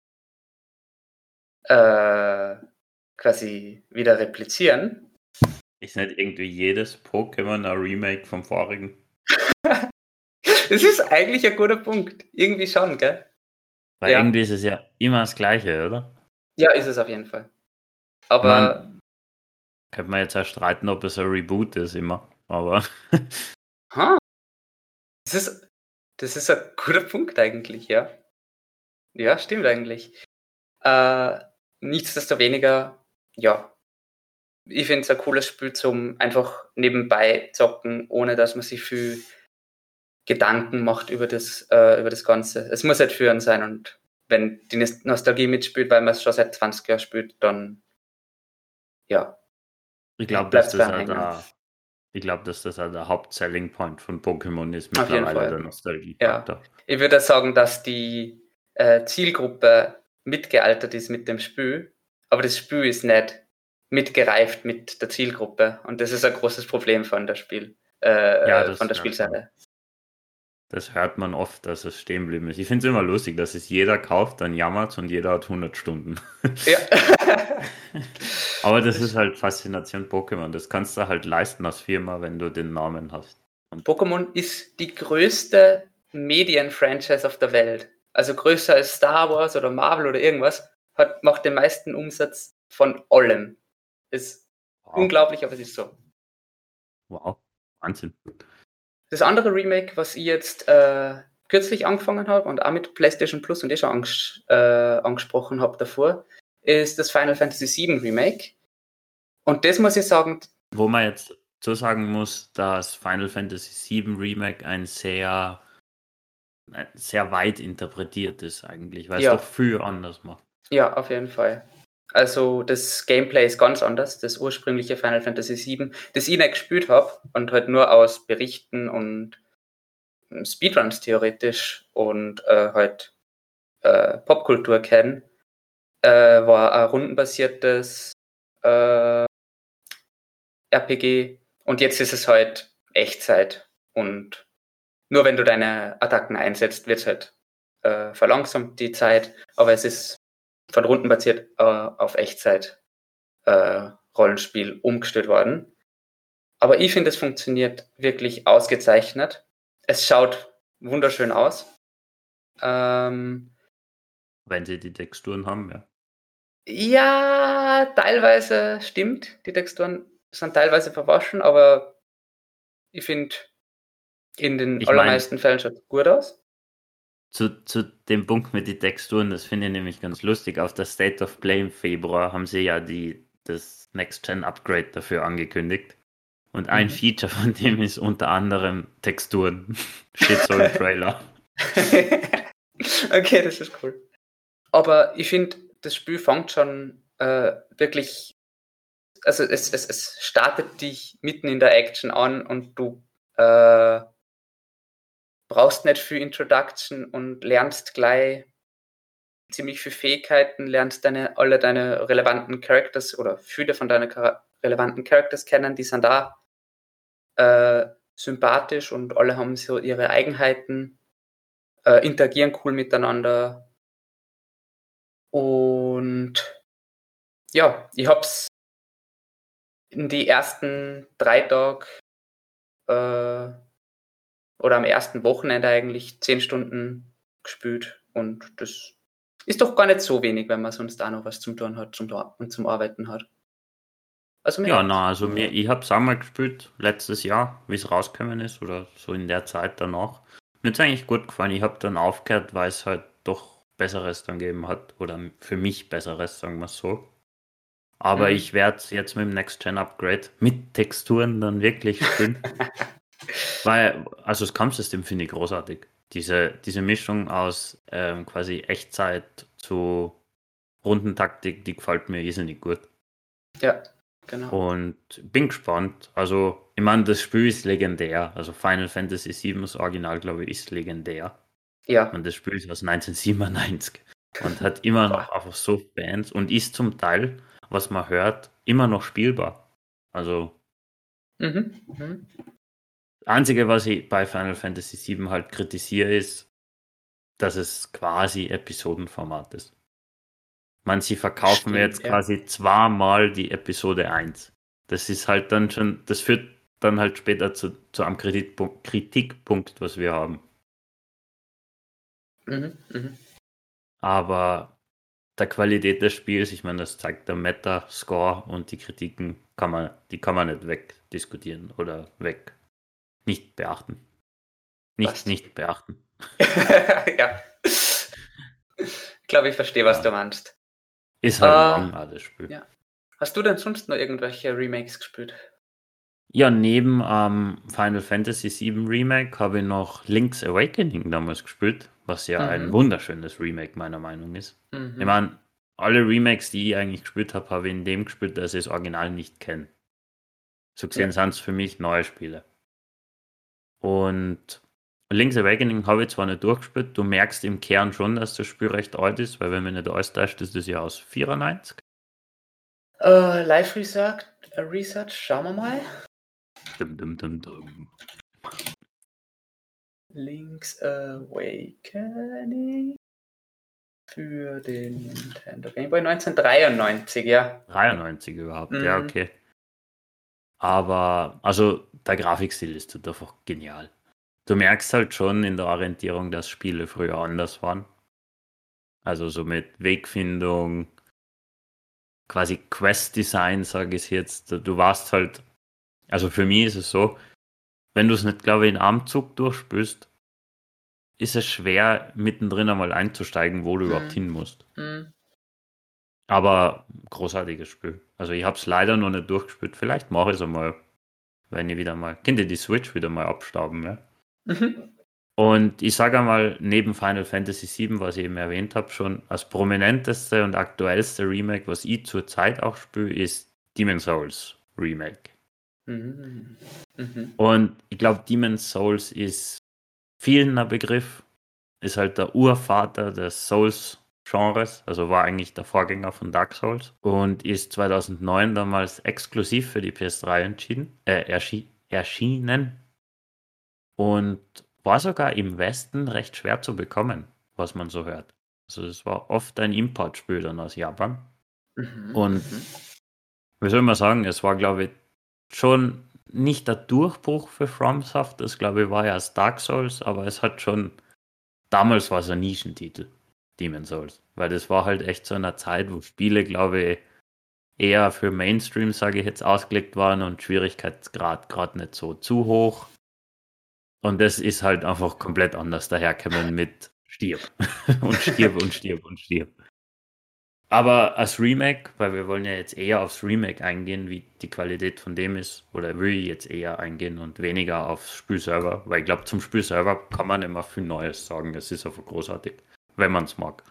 quasi wieder replizieren. Ist nicht irgendwie jedes Pokémon ein Remake vom vorigen? Das ist eigentlich ein guter Punkt. Irgendwie schon, gell? Weil Ja. irgendwie ist es ja immer das Gleiche, oder? Ja, ist es auf jeden Fall. Aber Man könnte man jetzt auch streiten, ob es ein Reboot ist immer. Aber das ist ein guter Punkt eigentlich, ja. Ja, stimmt eigentlich. Nichtsdestoweniger, ja, ich finde es ein cooles Spiel zum einfach nebenbei zocken, ohne dass man sich viel Gedanken macht über das Ganze. Es muss halt führend sein und wenn die Nostalgie mitspielt, weil man es schon seit 20 Jahren spielt, dann ja, ich glaube, bleibt es beim Hängen. dass das auch der Hauptselling Point von Pokémon ist Auf jeden mittlerweile, Fall. der Nostalgiefaktor. Ja. Ich würde sagen, dass die Zielgruppe mitgealtert ist mit dem Spiel, aber das Spiel ist nicht mitgereift mit der Zielgruppe und das ist ein großes Problem von der Spielseite. Das hört man oft, dass es stehen geblieben ist. Ich finde es immer lustig, dass es jeder kauft, dann jammert und jeder hat 100 Stunden. Ja. Aber das ist halt Faszination Pokémon. Das kannst du halt leisten als Firma, wenn du den Namen hast. Und Pokémon ist die größte Medienfranchise auf der Welt. Also größer als Star Wars oder Marvel oder irgendwas, macht den meisten Umsatz von allem. Ist unglaublich, aber es ist so. Wow, Wahnsinn. Das andere Remake, was ich jetzt kürzlich angefangen habe und auch mit PlayStation Plus und schon angesprochen habe davor, ist das Final Fantasy VII Remake. Und das muss ich sagen. Wo man jetzt so sagen muss, dass Final Fantasy VII Remake ein sehr weit interpretiert ist eigentlich, weil es doch viel anders macht. Ja, auf jeden Fall. Also das Gameplay ist ganz anders, das ursprüngliche Final Fantasy VII, das ich nicht gespielt habe und halt nur aus Berichten und Speedruns theoretisch und halt Popkultur kennen, war ein rundenbasiertes RPG und jetzt ist es halt Echtzeit und nur wenn du deine Attacken einsetzt, wird es halt verlangsamt die Zeit, aber es ist von rundenbasiert auf Echtzeit Rollenspiel umgestellt worden. Aber ich finde, es funktioniert wirklich ausgezeichnet. Es schaut wunderschön aus. Wenn sie die Texturen haben, ja. Ja, teilweise stimmt. Die Texturen sind teilweise verwaschen, aber ich finde, in den allermeisten Fällen schaut es gut aus. Zu dem Punkt mit den Texturen, das finde ich nämlich ganz lustig. Auf der State of Play im Februar haben sie ja das Next-Gen-Upgrade dafür angekündigt. Und ein Feature von dem ist unter anderem Texturen. Steht so im Trailer. Okay, das ist cool. Aber ich finde, das Spiel fängt schon wirklich, also es startet dich mitten in der Action an und du brauchst nicht viel Introduction und lernst gleich ziemlich viele Fähigkeiten, lernst alle deine relevanten Characters oder viele von deinen relevanten Characters kennen, die sind da sympathisch und alle haben so ihre Eigenheiten, interagieren cool miteinander. Und ja, ich habe es in die ersten 3 Tage oder am ersten Wochenende eigentlich 10 Stunden gespielt und das ist doch gar nicht so wenig, wenn man sonst auch noch was zum Tun hat und zum Arbeiten hat. Also mir Ja, taugt. na, also ich habe es auch mal gespielt, letztes Jahr, wie es rausgekommen ist, oder so in der Zeit danach. Mir hat es eigentlich gut gefallen. Ich habe dann aufgehört, weil es halt doch Besseres dann gegeben hat, oder für mich Besseres, sagen wir es so. Aber Mhm. ich werde es jetzt mit dem Next-Gen-Upgrade mit Texturen dann wirklich spielen. Weil, also das Kampfsystem finde ich großartig. Diese Mischung aus quasi Echtzeit zu Rundentaktik, die gefällt mir irrsinnig gut. Ja, genau. Und bin gespannt. Also, ich meine, das Spiel ist legendär. Also Final Fantasy VII, das Original, glaube ich, ist legendär. Ja. Und das Spiel ist aus 1997 und hat immer noch Boah. einfach so Fans und ist zum Teil, was man hört, immer noch spielbar. Also, Mhm. Mhm. das Einzige, was ich bei Final Fantasy VII halt kritisiere, ist, dass es quasi Episodenformat ist. Sie verkaufen mir Stimmt, jetzt ja. quasi zweimal die Episode 1. Das ist halt dann schon, das führt dann halt später zu einem Kritikpunkt, was wir haben. Mhm. Mhm. Aber der Qualität des Spiels, ich meine, das zeigt der Meta-Score und die Kritiken die kann man nicht wegdiskutieren oder nicht beachten. Passt. Nicht beachten. Ja. Ich glaube, ich verstehe, was du Ja. meinst. Ist halt Äh, lang, das Spiel. ja. Hast du denn sonst noch irgendwelche Remakes gespielt? Ja, neben Final Fantasy VII Remake habe ich noch Link's Awakening damals gespielt, was ja ein Mhm. wunderschönes Remake meiner Meinung ist. Ich Mhm. meine, alle Remakes, die ich eigentlich gespielt habe, habe ich in dem gespielt, dass ich das Original nicht kenne. So gesehen Ja. sind es für mich neue Spiele. Und Link's Awakening habe ich zwar nicht durchgespielt, du merkst im Kern schon, dass das Spiel recht alt ist, weil wenn man nicht alles täuscht, ist das ja aus 94. Live Research, schauen wir mal. Dum, dum, dum, dum. Link's Awakening für den Nintendo Game Boy 1993, ja. 93 überhaupt, ja, Mhm. okay. Aber, also, der Grafikstil ist halt einfach genial. Du merkst halt schon in der Orientierung, dass Spiele früher anders waren. Also so mit Wegfindung, quasi Quest-Design, sage ich jetzt. Du warst halt, also für mich ist es so, wenn du es nicht, glaube ich, in einem Zug durchspürst, ist es schwer, mittendrin einmal einzusteigen, wo du überhaupt Mhm. hin musst. Mhm. Aber großartiges Spiel. Also ich habe es leider noch nicht durchgespielt. Vielleicht mache ich es einmal, wenn ich wieder mal, könnt ihr die Switch wieder mal abstauben, ja? Mhm. Und ich sage einmal, neben Final Fantasy VII, was ich eben erwähnt habe, schon als prominenteste und aktuellste Remake, was ich zurzeit auch spiele, ist Demon's Souls Remake. Mhm. Mhm. Und ich glaube, Demon's Souls ist vielen ein Begriff, ist halt der Urvater des Souls-Genres, also war eigentlich der Vorgänger von Dark Souls und ist 2009 damals exklusiv für die PS3 erschienen und war sogar im Westen recht schwer zu bekommen, was man so hört. Also es war oft ein Importspiel dann aus Japan. Mhm. Und Mhm. wie soll man sagen, es war, glaube ich, schon nicht der Durchbruch für FromSoft, das glaube ich war ja als Dark Souls, aber es hat schon, damals war es ein Nischentitel, Demon's Souls, weil das war halt echt so einer Zeit, wo Spiele, glaube ich, eher für Mainstream, sage ich jetzt, ausgelegt waren und Schwierigkeitsgrad gerade nicht so zu hoch. Und das ist halt einfach komplett anders daherkommen mit Stirb. Und stirb und stirb und stirb. Aber als Remake, weil wir wollen ja jetzt eher aufs Remake eingehen, wie die Qualität von dem ist, oder will ich jetzt eher eingehen und weniger aufs Spiel selber, weil ich glaube, zum Spiel selber kann man immer viel Neues sagen. Es ist einfach großartig, wenn man es mag.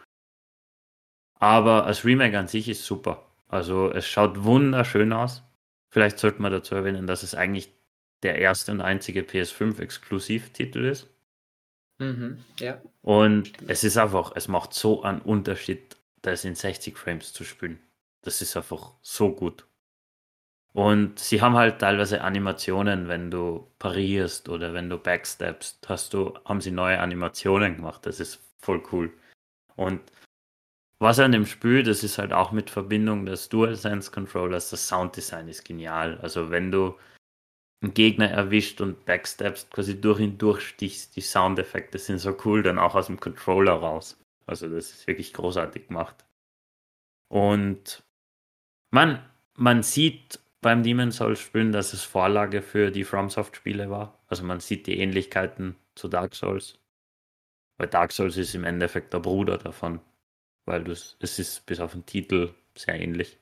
Aber als Remake an sich ist super. Also es schaut wunderschön aus. Vielleicht sollte man dazu erwähnen, dass es eigentlich der erste und einzige PS5-Exklusivtitel ist. Mhm. Ja. Und Stimmt. es ist einfach, es macht so einen Unterschied, das in 60 Frames zu spielen. Das ist einfach so gut. Und sie haben halt teilweise Animationen, wenn du parierst oder wenn du backsteppst, haben sie neue Animationen gemacht. Das ist voll cool. Und was an dem Spiel, das ist halt auch mit Verbindung des DualSense Controllers, das Sounddesign ist genial. Also wenn du einen Gegner erwischt und backsteppst, quasi durch ihn durchstichst, die Soundeffekte sind so cool, dann auch aus dem Controller raus. Also das ist wirklich großartig gemacht. Und man sieht beim Demon's Souls spielen, dass es Vorlage für die FromSoft-Spiele war. Also man sieht die Ähnlichkeiten zu Dark Souls. Weil Dark Souls ist im Endeffekt der Bruder davon. Weil es ist bis auf den Titel sehr ähnlich.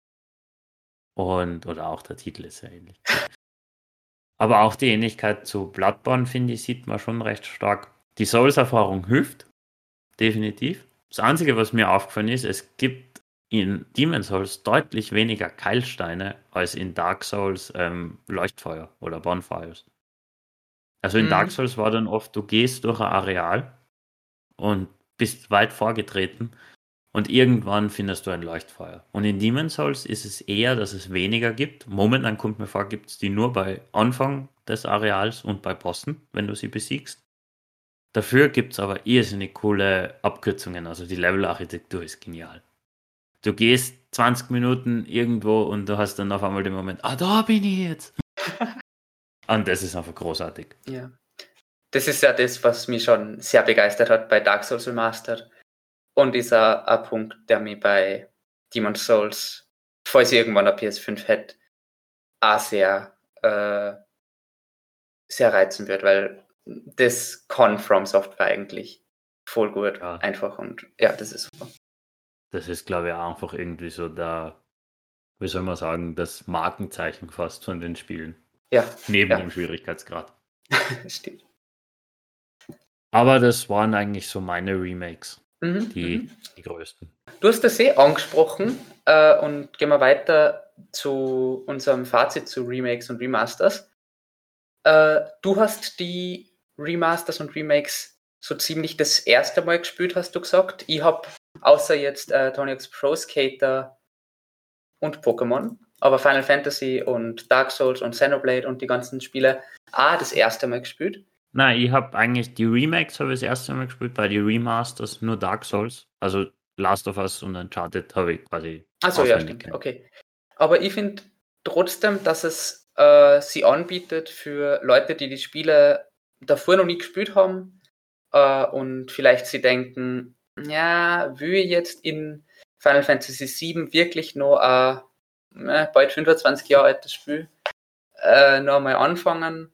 Oder auch der Titel ist sehr ähnlich. Aber auch die Ähnlichkeit zu Bloodborne, finde ich, sieht man schon recht stark. Die Souls-Erfahrung hilft, definitiv. Das Einzige, was mir aufgefallen ist, es gibt in Demon's Souls deutlich weniger Keilsteine als in Dark Souls Leuchtfeuer oder Bonfires. Also in Dark Souls war dann oft, du gehst durch ein Areal und bist weit vorgetreten und irgendwann findest du ein Leuchtfeuer. Und in Demon's Souls ist es eher, dass es weniger gibt. Momentan kommt mir vor, gibt es die nur bei Anfang des Areals und bei Bossen, wenn du sie besiegst. Dafür gibt es aber irrsinnig coole Abkürzungen. Also die Levelarchitektur ist genial. Du gehst 20 Minuten irgendwo und du hast dann auf einmal den Moment, da bin ich jetzt. Und das ist einfach großartig. Ja. Das ist ja das, was mich schon sehr begeistert hat bei Dark Souls Remastered. Und ist auch ein Punkt, der mich bei Demon's Souls, falls ich irgendwann eine PS5 hätte, auch sehr reizen wird, weil das kann From Software eigentlich voll gut, einfach, und ja, das ist super. Das ist, glaube ich, auch einfach irgendwie so wie soll man sagen, das Markenzeichen fast von den Spielen. Ja. Neben dem Schwierigkeitsgrad. Stimmt. Aber das waren eigentlich so meine Remakes. Die größten. Du hast das angesprochen und gehen wir weiter zu unserem Fazit zu Remakes und Remasters. Du hast die Remasters und Remakes so ziemlich das erste Mal gespielt, hast du gesagt. Ich habe außer jetzt Tony Hawk's Pro Skater und Pokémon, aber Final Fantasy und Dark Souls und Xenoblade und die ganzen Spiele das erste Mal gespielt. Nein, ich habe eigentlich die Remakes das erste Mal gespielt, bei die Remasters nur Dark Souls. Also Last of Us und Uncharted habe ich quasi auswendig stimmt. Okay. Aber ich finde trotzdem, dass es sie anbietet für Leute, die die Spiele davor noch nie gespielt haben und vielleicht sie denken, ja, will ich jetzt in Final Fantasy VII wirklich noch bald 25 Jahre altes Spiel noch einmal anfangen?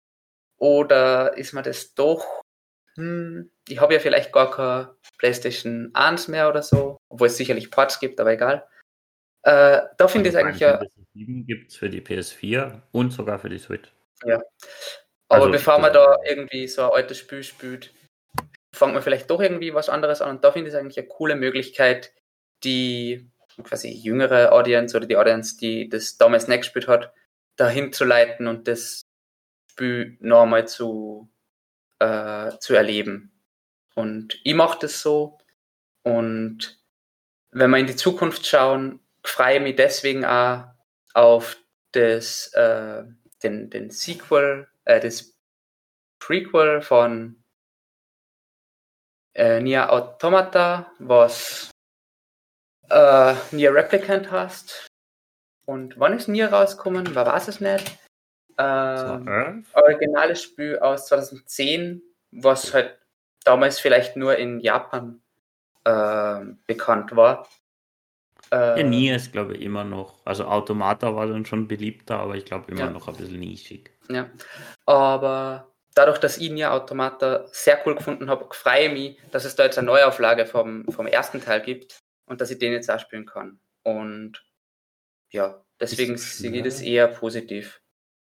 Oder ist mir das doch, ich habe ja vielleicht gar keine PlayStation 1 mehr oder so, obwohl es sicherlich Ports gibt, aber egal. Da finde ich es eigentlich ja. Final Fantasy 7 gibt es für die PS4 und sogar für die Switch. Ja. Aber bevor man da irgendwie so ein altes Spiel spielt, fängt man vielleicht doch irgendwie was anderes an. Und da finde ich es eigentlich eine coole Möglichkeit, die quasi jüngere Audience oder die Audience, die das damals nicht gespielt hat, dahin zu leiten und das Spiel nochmal zu erleben. Und ich mache das so. Und wenn wir in die Zukunft schauen, freue ich mich deswegen auch auf das, den Sequel, das Prequel von Nier Automata, was Nier Replicant heißt. Und wann ist Nier rausgekommen? Man weiß es nicht. Originales Spiel aus 2010, was halt damals vielleicht nur in Japan bekannt war. Nier ist, glaube ich, immer noch, also Automata war dann schon beliebter, aber ich glaube immer noch ein bisschen nischig. Ja, aber dadurch, dass ich Nier Automata sehr cool gefunden habe, freue ich mich, dass es da jetzt eine Neuauflage vom ersten Teil gibt und dass ich den jetzt auch spielen kann. Und ja, deswegen sehe ich das eher positiv.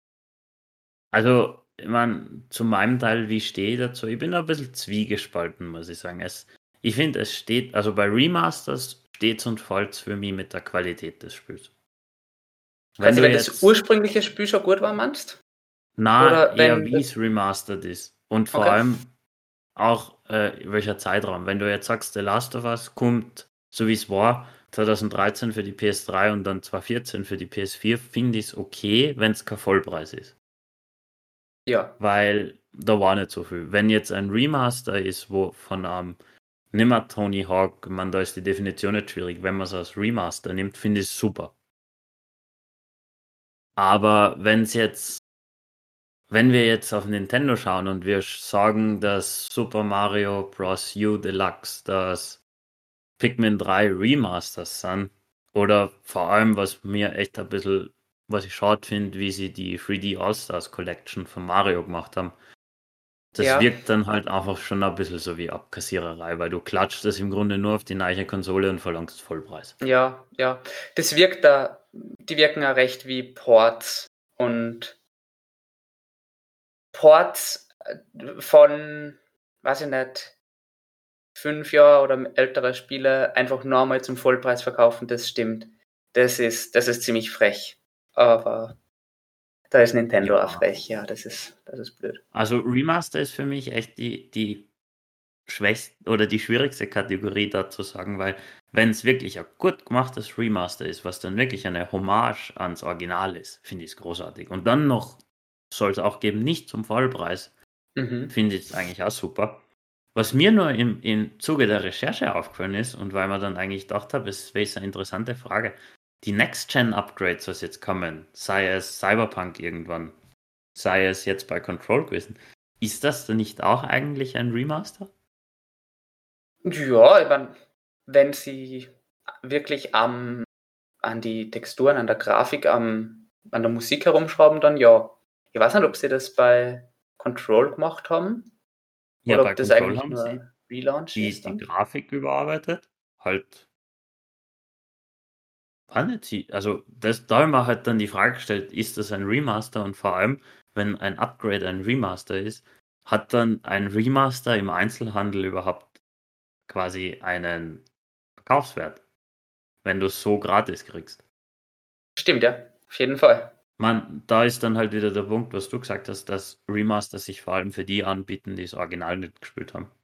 Also, ich meine, zu meinem Teil, wie stehe ich dazu? Ich bin ein bisschen zwiegespalten, muss ich sagen. Ich finde, es steht, also bei Remasters steht und fällt für mich mit der Qualität des Spiels. Wenn das ursprüngliche Spiel schon gut war, meinst du? Nein, eher wie es remastered ist. Und vor allem auch welcher Zeitraum. Wenn du jetzt sagst, The Last of Us kommt, so wie es war, 2013 für die PS3 und dann 2014 für die PS4, finde ich es okay, wenn es kein Vollpreis ist. Ja. Weil da war nicht so viel. Wenn jetzt ein Remaster ist, wo von einem nimmer Tony Hawk, da ist die Definition nicht schwierig, wenn man es als Remaster nimmt, finde ich es super. Aber wenn wir jetzt auf Nintendo schauen und wir sagen, dass Super Mario Bros. U Deluxe, dass Pikmin 3 Remasters sind, oder vor allem, was mir echt ein bisschen was ich schade finde, wie sie die 3D All-Stars Collection von Mario gemacht haben. Das wirkt dann halt einfach schon ein bisschen so wie Abkassiererei, weil du klatscht das im Grunde nur auf die neue Konsole und verlangst Vollpreis. Ja. Das wirkt da, die wirken ja recht wie Ports und Ports von, weiß ich nicht, 5 Jahre oder ältere Spiele einfach normal zum Vollpreis verkaufen, das stimmt. Das ist ziemlich frech. Aber da ist Nintendo auch frech, ja, das ist blöd. Also Remaster ist für mich echt die schwächste oder die schwierigste Kategorie da zu sagen, weil wenn es wirklich ein gut gemachtes Remaster ist, was dann wirklich eine Hommage ans Original ist, finde ich es großartig. Und dann noch soll es auch geben, nicht zum Vollpreis, finde ich es eigentlich auch super. Was mir nur im Zuge der Recherche aufgefallen ist und weil man dann eigentlich gedacht habe, es wäre eine interessante Frage, die Next-Gen-Upgrades, was jetzt kommen, sei es Cyberpunk irgendwann, sei es jetzt bei Control gewesen, ist das denn nicht auch eigentlich ein Remaster? Ja, ich meine, wenn sie wirklich an die Texturen, an der Grafik, an der Musik herumschrauben, dann ja. Ich weiß nicht, ob sie das bei Control gemacht haben. Ja, oder bei ob das Control eigentlich haben nur sie Relaunch die ist dann. Grafik überarbeitet. Halt. Also da haben wir halt dann die Frage gestellt, ist das ein Remaster? Und vor allem, wenn ein Upgrade ein Remaster ist, hat dann ein Remaster im Einzelhandel überhaupt quasi einen Verkaufswert, wenn du es so gratis kriegst? Stimmt, ja, auf jeden Fall. Da ist dann halt wieder der Punkt, was du gesagt hast, dass Remaster sich vor allem für die anbieten, die das Original nicht gespielt haben.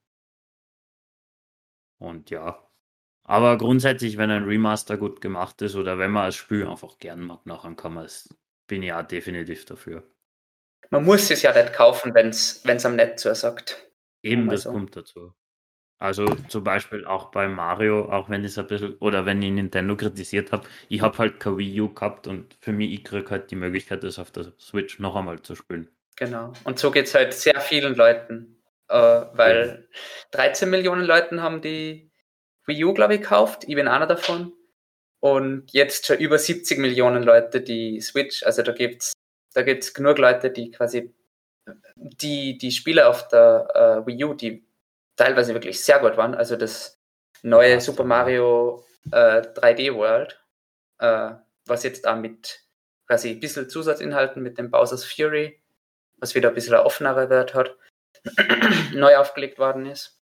Und ja. Aber grundsätzlich, wenn ein Remaster gut gemacht ist oder wenn man das Spiel einfach gern mag, nachher bin ich auch definitiv dafür. Man muss es ja nicht kaufen, wenn es am Netz zusagt. Eben, das kommt dazu. Also zum Beispiel auch bei Mario, auch wenn ich es ein bisschen, oder wenn ich Nintendo kritisiert habe, ich habe halt kein Wii U gehabt und für mich, ich kriege halt die Möglichkeit, das auf der Switch noch einmal zu spielen. Genau. Und so geht es halt sehr vielen Leuten, weil 13 Millionen Leuten haben die Wii U, glaube ich, gekauft. Ich bin einer davon. Und jetzt schon über 70 Millionen Leute die Switch. Also da gibt's genug Leute, die quasi die Spiele auf der Wii U, die teilweise wirklich sehr gut waren. Also das neue Super Mario 3D World, was jetzt auch mit quasi ein bisschen Zusatzinhalten mit dem Bowser's Fury, was wieder ein bisschen eine offenere Welt hat, neu aufgelegt worden ist.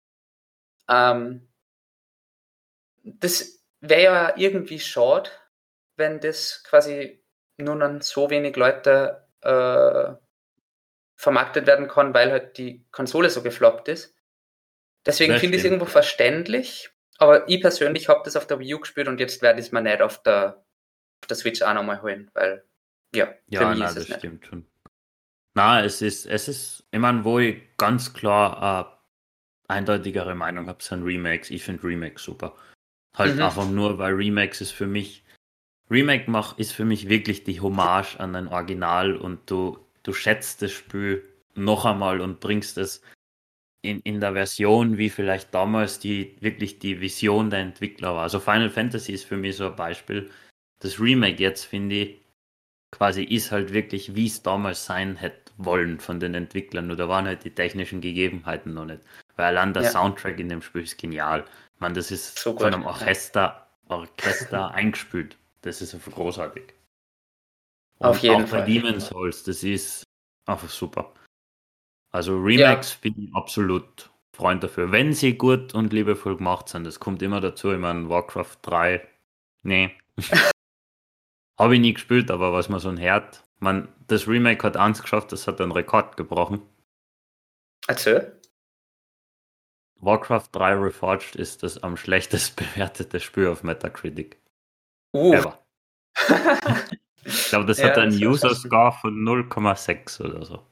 Das wäre ja irgendwie schade, wenn das quasi nur an so wenig Leute vermarktet werden kann, weil halt die Konsole so gefloppt ist. Deswegen finde ich es irgendwo verständlich, aber ich persönlich habe das auf der Wii U gespielt und jetzt werde ich es mir nicht auf der Switch auch nochmal holen, weil für mich ist es nicht. Stimmt schon. Na, es ist, ich meine, wo ich ganz klar eindeutigere Meinung habe, sind Remakes. Ich finde Remakes super. Halt einfach nur, weil Remakes ist für mich wirklich die Hommage an ein Original und du schätzt das Spiel noch einmal und bringst es in der Version, wie vielleicht damals wirklich die Vision der Entwickler war. Also Final Fantasy ist für mich so ein Beispiel. Das Remake jetzt, finde ich, quasi ist halt wirklich, wie es damals sein hätte wollen von den Entwicklern. Nur da waren halt die technischen Gegebenheiten noch nicht. Weil allein der Soundtrack in dem Spiel ist genial. Ich meine, das ist so von einem Orchester eingespielt. Das ist einfach großartig. Und auf jeden Fall. Auch bei Demon's Souls, das ist einfach super. Also Remakes bin ich absolut Freund dafür. Wenn sie gut und liebevoll gemacht sind, das kommt immer dazu. Ich meine, Warcraft 3, nee. Habe ich nie gespielt, aber was man so hört, das Remake hat eins geschafft, das hat einen Rekord gebrochen. Erzähl. Warcraft 3 Reforged ist das am schlechtest bewertete Spiel auf Metacritic. Ever. Ich glaube, das hat einen User-Score von 0,6 oder so.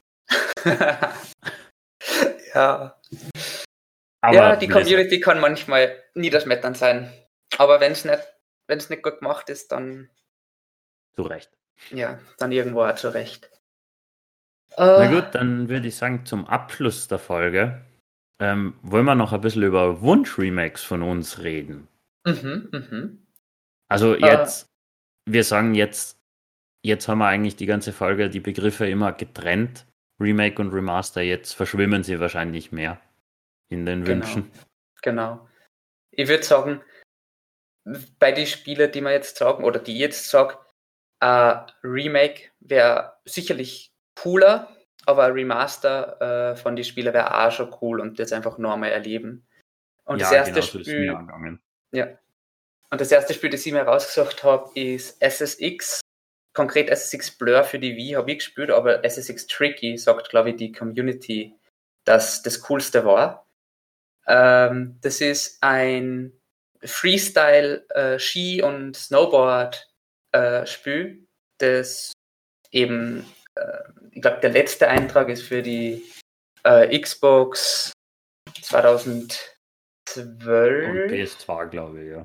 Ja. Aber die Community kann manchmal niederschmetternd sein. Aber wenn es nicht gut gemacht ist, dann. Zu Recht. Ja, dann irgendwo auch zu Recht. Na gut, dann würde ich sagen, zum Abschluss der Folge wollen wir noch ein bisschen über Wunsch-Remakes von uns reden. Also jetzt, wir sagen jetzt jetzt haben wir eigentlich die ganze Folge die Begriffe immer getrennt, Remake und Remaster. Jetzt verschwimmen sie wahrscheinlich mehr in den Wünschen. Genau. Ich würde sagen, bei den Spielen, die wir jetzt sagen, oder die ich jetzt sage, Remake wäre sicherlich cooler, aber ein Remaster von den Spielen wäre auch schon cool und das einfach nur einmal erleben. Und das erste so ist mir angegangen. Ja. Und das erste Spiel, das ich mir rausgesucht habe, ist SSX. Konkret SSX Blur für die Wii habe ich gespielt, aber SSX Tricky sagt, glaube ich, die Community, dass das Coolste war. Das ist ein Freestyle Ski- und Snowboard-Spiel, das eben, ich glaube, der letzte Eintrag ist für die Xbox 2012. Und PS2, glaube ich, ja.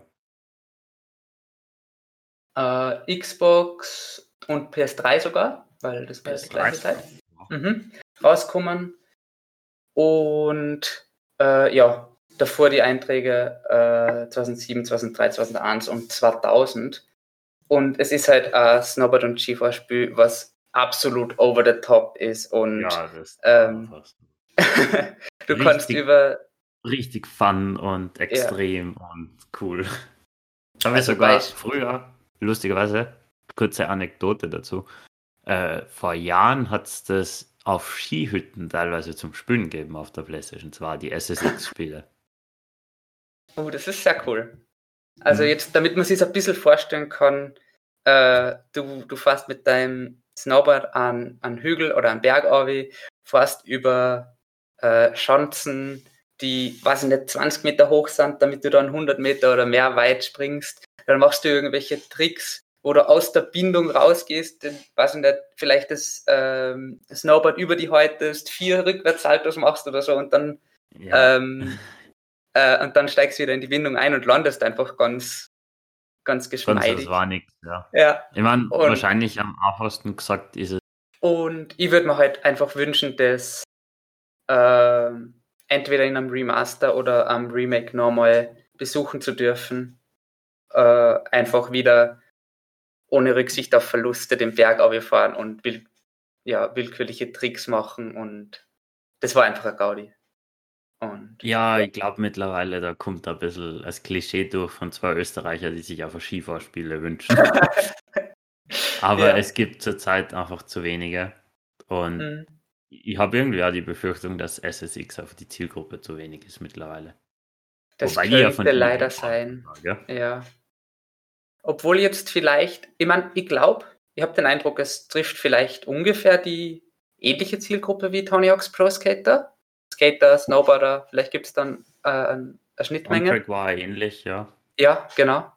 Xbox und PS3 sogar, weil das war die gleiche Zeit. Rauskommen. Und davor die Einträge 2007, 2003, 2001 und 2000. Und es ist halt ein Snowboard- und Skifahrspiel, was absolut over the top ist. Und ja, das du kannst richtig fun und extrem und cool. Das haben wir sogar früher, lustigerweise, kurze Anekdote dazu, vor Jahren hat es das auf Skihütten teilweise zum Spielen gegeben auf der PlayStation 2, die SSX-Spiele. Oh, das ist sehr cool. Also jetzt, damit man sich ein bisschen vorstellen kann, du fährst mit deinem Snowboard an Hügel oder an Berg fährst über Schanzen, die, weiß ich nicht, 20 Meter hoch sind, damit du dann 100 Meter oder mehr weit springst. Dann machst du irgendwelche Tricks, wo du aus der Bindung rausgehst, weiß ich nicht, vielleicht das Snowboard über die häutest, 4 Rückwärtssaltos machst oder so und dann und dann steigst du wieder in die Bindung ein und landest einfach ganz geschmeidig. Das war nichts, ja. Ich meine, Und wahrscheinlich am einfachsten gesagt ist es. Und ich würde mir halt einfach wünschen, dass entweder in einem Remaster oder am Remake nochmal besuchen zu dürfen. Einfach wieder ohne Rücksicht auf Verluste den Berg runterfahren und willkürliche Tricks machen. Und das war einfach ein Gaudi. Und, ich glaube mittlerweile, da kommt ein bisschen das Klischee durch von 2 Österreicher, die sich einfach Skifahrspiele wünschen. Aber es gibt zurzeit einfach zu wenige. Und ich habe irgendwie auch die Befürchtung, dass SSX auf die Zielgruppe zu wenig ist mittlerweile. Das könnte leider sein. Ja. Obwohl jetzt vielleicht, ich meine, ich glaube, ich habe den Eindruck, es trifft vielleicht ungefähr die ähnliche Zielgruppe wie Tony Hawk's Pro Skater. Skater, Snowboarder, vielleicht gibt es dann eine Schnittmenge. Soundtrack war ähnlich, ja. Ja, genau.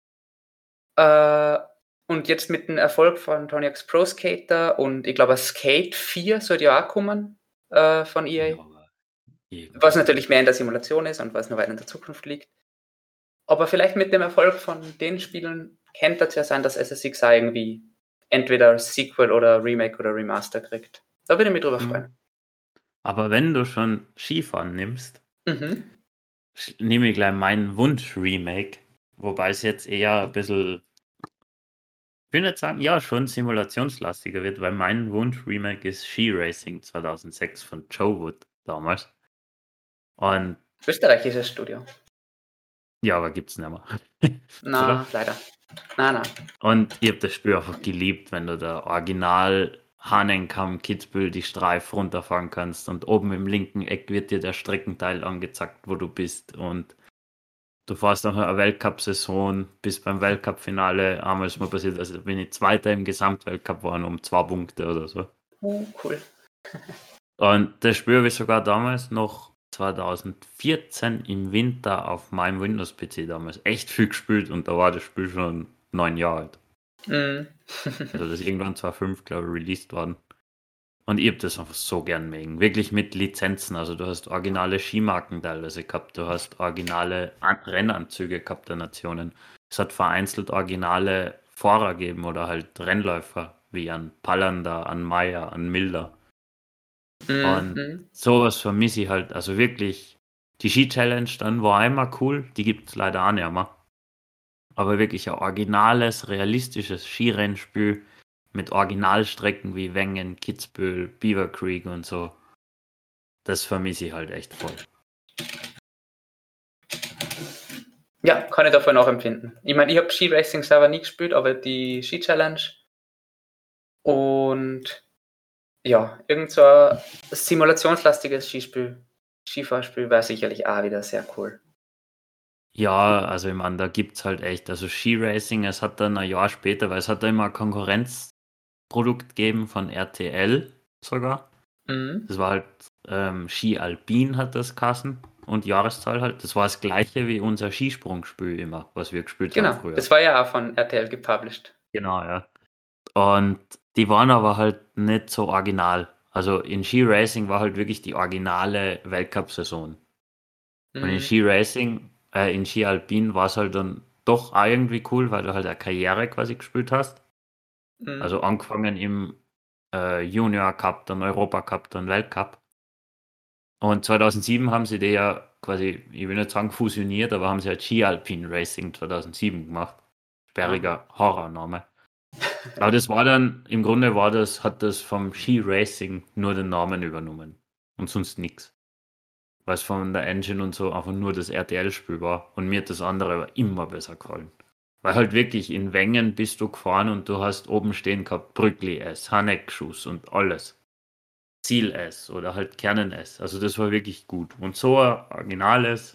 Und jetzt mit dem Erfolg von Tony Hawk's Pro Skater und ich glaube, Skate 4 soll ja auch kommen von EA. Was natürlich mehr in der Simulation ist und was noch weiter in der Zukunft liegt. Aber vielleicht mit dem Erfolg von den Spielen könnte es ja sein, dass SSX irgendwie entweder Sequel oder Remake oder Remaster kriegt. Da würde ich mich drüber freuen. Aber wenn du schon Skifahren nimmst, nehme ich gleich meinen Wunsch-Remake, wobei es jetzt eher ein bisschen, ich will nicht sagen, ja, schon simulationslastiger wird, weil mein Wunsch-Remake ist Ski Racing 2006 von Joe Wood damals. Und österreichisches Studio. Ja, aber gibt's nicht mehr. Na, leider. Na. Und ich habe das Spiel einfach geliebt, wenn du da original Hahnenkamm Kitzbühel die Streif runterfahren kannst und oben im linken Eck wird dir der Streckenteil angezeigt, wo du bist und du fährst noch eine Weltcup-Saison, bis beim Weltcup-Finale, einmal ist mir passiert, also bin ich Zweiter im Gesamtweltcup waren um 2 Punkte oder so. Cool. Und das Spiel habe ich sogar damals noch 2014 im Winter auf meinem Windows-PC damals echt viel gespielt und da war das Spiel schon 9 Jahre alt. Also das ist irgendwann 2005, glaube ich, released worden. Und ich habe das einfach so gern mögen. Wirklich mit Lizenzen. Also du hast originale Skimarken teilweise gehabt. Du hast originale Rennanzüge gehabt der Nationen. Es hat vereinzelt originale Fahrer gegeben oder halt Rennläufer, wie an Pallander, an Meyer, an Milder. Und sowas vermisse ich halt. Also wirklich, die Ski-Challenge dann war einmal cool. Die gibt es leider auch nicht mehr. Aber wirklich ein originales, realistisches Skirennspiel mit Originalstrecken wie Wengen, Kitzbühel, Beaver Creek und so. Das vermisse ich halt echt voll. Ja, kann ich davon auch empfinden. Ich meine, ich habe Ski-Racing selber nie gespielt, aber die Ski-Challenge und ja, irgend so ein simulationslastiges Skifahrspiel wäre sicherlich auch wieder sehr cool. Ja, also ich meine, da gibt es halt echt, also Ski-Racing, es hat dann ein Jahr später, weil es hat da immer ein Konkurrenzprodukt gegeben von RTL sogar. Mhm. Das war halt Ski Alpin hat das Kassen und Jahreszahl halt. Das war das gleiche wie unser Skisprungspiel immer, was wir gespielt haben Genau, früher. das war ja auch von RTL gepublished. Genau, ja. Und die waren aber halt nicht so original. Also in Ski-Racing war halt wirklich die originale Weltcup-Saison. Und in Mhm. In Ski Alpin war es halt dann doch auch irgendwie cool, weil du halt eine Karriere quasi gespielt hast. Mhm. Also angefangen im Junior Cup, dann Europa Cup, dann Weltcup. Und 2007 haben sie die ja quasi, ich will nicht sagen fusioniert, aber haben sie halt Ski Alpin Racing 2007 gemacht. Sperriger Horrorname. Aber das war dann, im Grunde hat das vom Ski Racing nur den Namen übernommen. Und sonst nichts. Weil es von der Engine und so einfach nur das RTL-Spiel war. Und mir hat das andere aber immer besser gefallen. Weil halt wirklich in Wengen bist du gefahren und du hast oben stehen gehabt Brückli S, Haneck-Schuss und alles. Ziel S oder halt Kernen S. Also das war wirklich gut. Und so ein originales,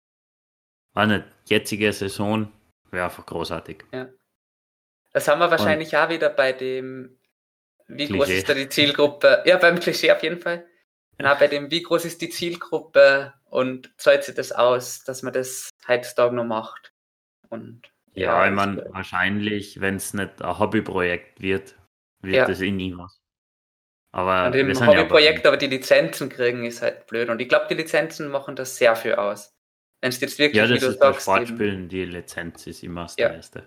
eine jetzige Saison wäre einfach großartig. Ja. Das haben wir Und wahrscheinlich auch wieder bei dem, wie groß Klischee. ist da die Zielgruppe? Ja, beim Klischee auf jeden Fall. Genau, bei dem, wie groß ist die Zielgruppe und zahlt sich das aus, dass man das heutzutage noch macht. Und Ja, ja, ich meine, wahrscheinlich, wenn es nicht ein Hobbyprojekt wird, wird ja. das eh nie was. Und Aber wir im sind ja bei, Hobbyprojekt aber die Lizenzen kriegen, ist halt blöd. Und ich glaube, die Lizenzen machen das sehr viel aus. Wenn es jetzt ja, wirklich, wie das du ist bei sagst, eben, Sportspielen, die Lizenz ist immer das ja. teuerste.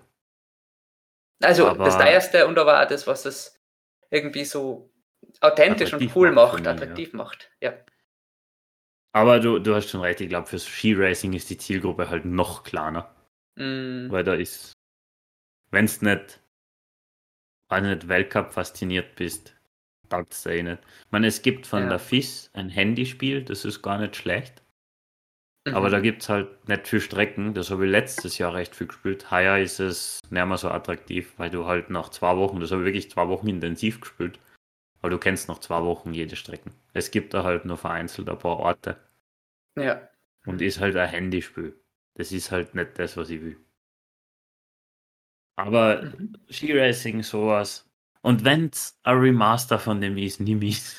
Also das Aber teuerste und aber auch das, was es irgendwie so authentisch und attraktiv cool macht für macht, mich, ja. attraktiv macht. Ja. Aber du hast schon recht, ich glaube, fürs Skiracing ist die Zielgruppe halt noch kleiner. Mm, Weil da ist, wenn es nicht, also nicht Weltcup fasziniert bist, taugt es da eh nicht. Ich meine, es gibt von der ja. FIS ein Handyspiel, das ist gar nicht schlecht. Aber da Mhm. gibt es halt nicht viel Strecken. Das habe ich letztes Jahr recht viel gespielt. Heuer ist es nicht mehr so attraktiv, weil du halt nach 2 Wochen, das habe ich wirklich 2 Wochen intensiv gespielt, aber du kennst nach 2 Wochen jede Strecken. Es gibt da halt nur vereinzelt ein paar Orte Ja. und ist halt ein Handyspiel. Das ist halt nicht das, was ich will. Aber Mhm. Skiracing, sowas. Und wenn es ein Remaster von dem ist, nimm ich's.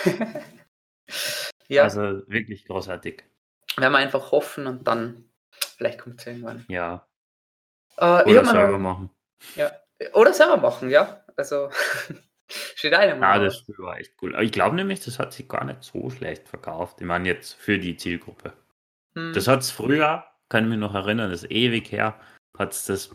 Ja, Also wirklich großartig. werden wir einfach hoffen und dann vielleicht kommt es irgendwann. Ja. Ich habe Oder mir selber noch, machen. ja, oder selber machen, ja. Also steht einem Ja, noch das aus. Spiel war echt cool. Aber ich glaube nämlich, das hat sich gar nicht so schlecht verkauft. Ich meine jetzt für die Zielgruppe. Das Hm, hat es früher, kann ich mich noch erinnern, das ist ewig her, hat es das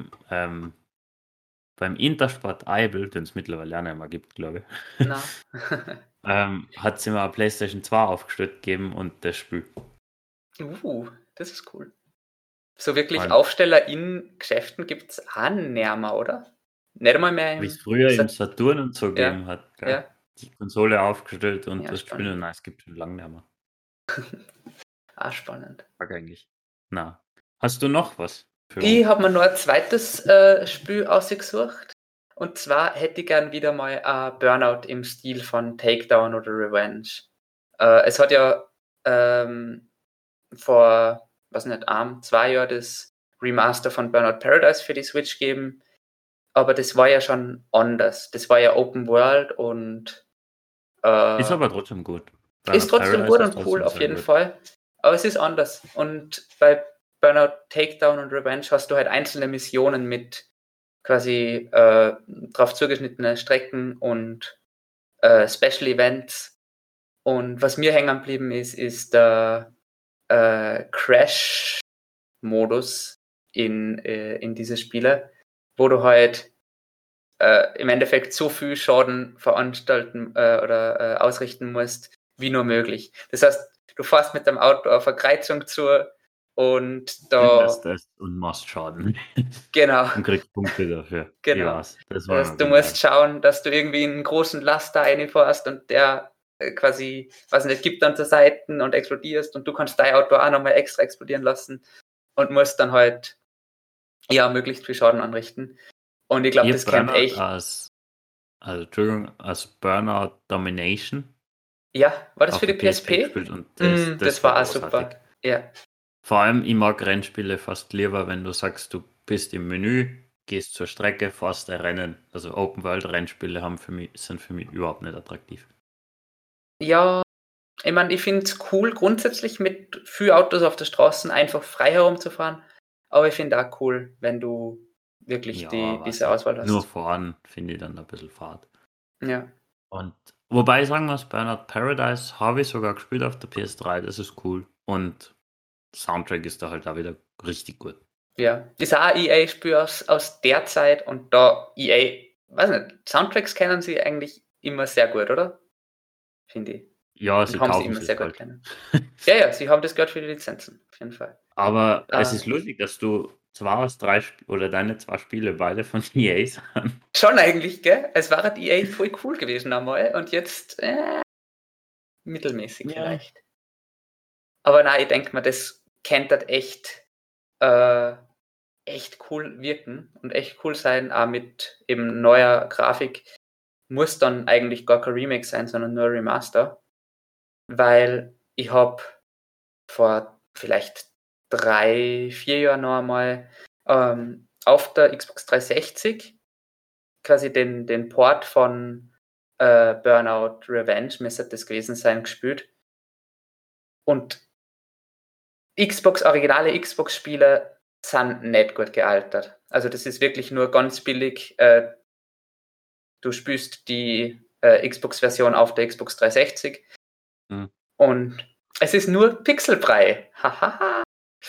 beim Intersport Eibel, den es mittlerweile auch nicht mehr gibt, glaube ich, na. hat es immer eine PlayStation 2 aufgestellt gegeben und das Spiel. Das ist cool. So wirklich Und Aufsteller in Geschäften gibt es auch nimmer, oder? Nicht einmal mehr wie es im früher im Saturn und so Ja, gegeben hat, gell? ja, Die Konsole aufgestellt und ja, das Spiel, spannend. nein, es gibt schon lange nicht mehr. Ah, spannend. Sag eigentlich. Na. Hast du noch was für Ich uns? habe mir noch ein zweites Spiel ausgesucht. Und zwar hätte ich gern wieder mal ein Burnout im Stil von Takedown oder Revenge. Es hat ja vor, was nicht, 2 Jahren das Remaster von Burnout Paradise für die Switch gegeben. Aber das war ja schon anders. Das war ja Open World und Ist äh, aber trotzdem gut. ist Burnout trotzdem Paradise gut ist und cool, trotzdem auf sehr jeden gut. Fall. Aber es ist anders. Und bei Burnout Takedown und Revenge hast du halt einzelne Missionen mit quasi drauf zugeschnittene Strecken und Special Events. Und was mir hängen geblieben ist der Crash-Modus in diese Spiele, wo du halt im Endeffekt so viel Schaden veranstalten oder ausrichten musst, wie nur möglich. Das heißt, du fährst mit dem Auto auf eine Kreuzung zu Und da, Das und machst Schaden. genau, Und kriegst Punkte dafür. genau. Ich weiß, das war Du musst schauen, dass du irgendwie einen großen Laster reinfährst und der quasi, was nicht, gibt dann zur Seiten und explodierst und du kannst dein Auto auch nochmal extra explodieren lassen und musst dann halt ja möglichst viel Schaden anrichten. Und ich glaube, das kennt echt. Als Burnout Domination. Ja, war das auf für die der PSP? gespielt und Das war auch super. Ja. Vor allem, ich mag Rennspiele fast lieber, wenn du sagst, du bist im Menü, gehst zur Strecke, fährst ein Rennen. Also Open-World-Rennspiele sind für mich überhaupt nicht attraktiv. Ja, ich meine, ich finde es cool, grundsätzlich mit vielen Autos auf der Straße einfach frei herumzufahren. Aber ich finde auch cool, wenn du wirklich diese Auswahl hast. Nur fahren finde ich dann ein bisschen fad. Ja. Und wobei ich sagen muss, Burnout Paradise habe ich sogar gespielt auf der PS3, das ist cool. Und Soundtrack ist da halt auch wieder richtig gut. Ja, das ist auch ein EA-Spiel aus der Zeit und da EA, weiß nicht, Soundtracks kennen sie eigentlich immer sehr gut, oder? Finde ich. Ja, sie haben sie kaufen immer es sehr halt. gut kennen. Ja, sie haben das gehört für die Lizenzen, auf jeden Fall. Aber es ist lustig, dass du deine 2 Spiele beide von EA sind. Schon eigentlich, gell? Es war halt EA voll cool gewesen einmal und jetzt mittelmäßig vielleicht. Aber nein, ich denke mal, das könnte halt echt cool wirken und echt cool sein, auch mit eben neuer Grafik. Muss dann eigentlich gar kein Remake sein, sondern nur Remaster. Weil ich habe vor vielleicht 3-4 Jahren noch einmal auf der Xbox 360 quasi den Port von Burnout Revenge, müsste das gewesen sein, gespielt. Und originale Xbox-Spiele sind nicht gut gealtert. Also das ist wirklich nur ganz billig. Du spielst die Xbox-Version auf der Xbox 360 und es ist nur Pixelbrei. Hahaha.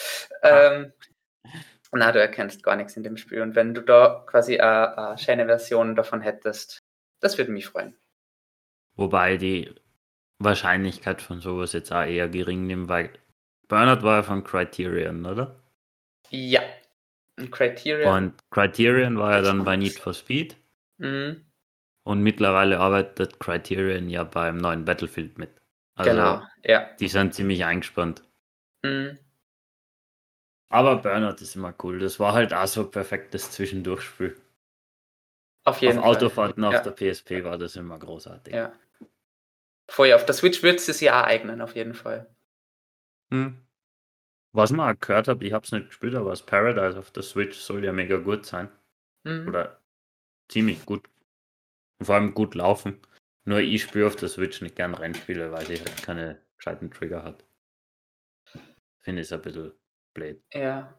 Na, du erkennst gar nichts in dem Spiel. Und wenn du da quasi eine schöne Version davon hättest, das würde mich freuen. Wobei die Wahrscheinlichkeit von sowas jetzt auch eher gering nimmt, weil Burnout war ja von Criterion, oder? Ja. Und Criterion war ja dann bei Need for Speed. Mhm. Und mittlerweile arbeitet Criterion ja beim neuen Battlefield mit. Also genau, ja. Die sind ziemlich eingespannt. Mhm. Aber Burnout ist immer cool. Das war halt auch so ein perfektes Zwischendurchspiel. Auf jeden Fall. Autofahrten auf der PSP war das immer großartig. Ja. Vorher auf der Switch wird es ja eignen, auf jeden Fall. Was man auch gehört habe, ich habe es nicht gespielt, aber das Paradise auf der Switch soll ja mega gut sein. Oder ziemlich gut. Und vor allem gut laufen. Nur ich spiele auf der Switch nicht gern Rennspiele, weil sie halt keine gescheiten Trigger hat. Finde ich ein bisschen blöd. Ja.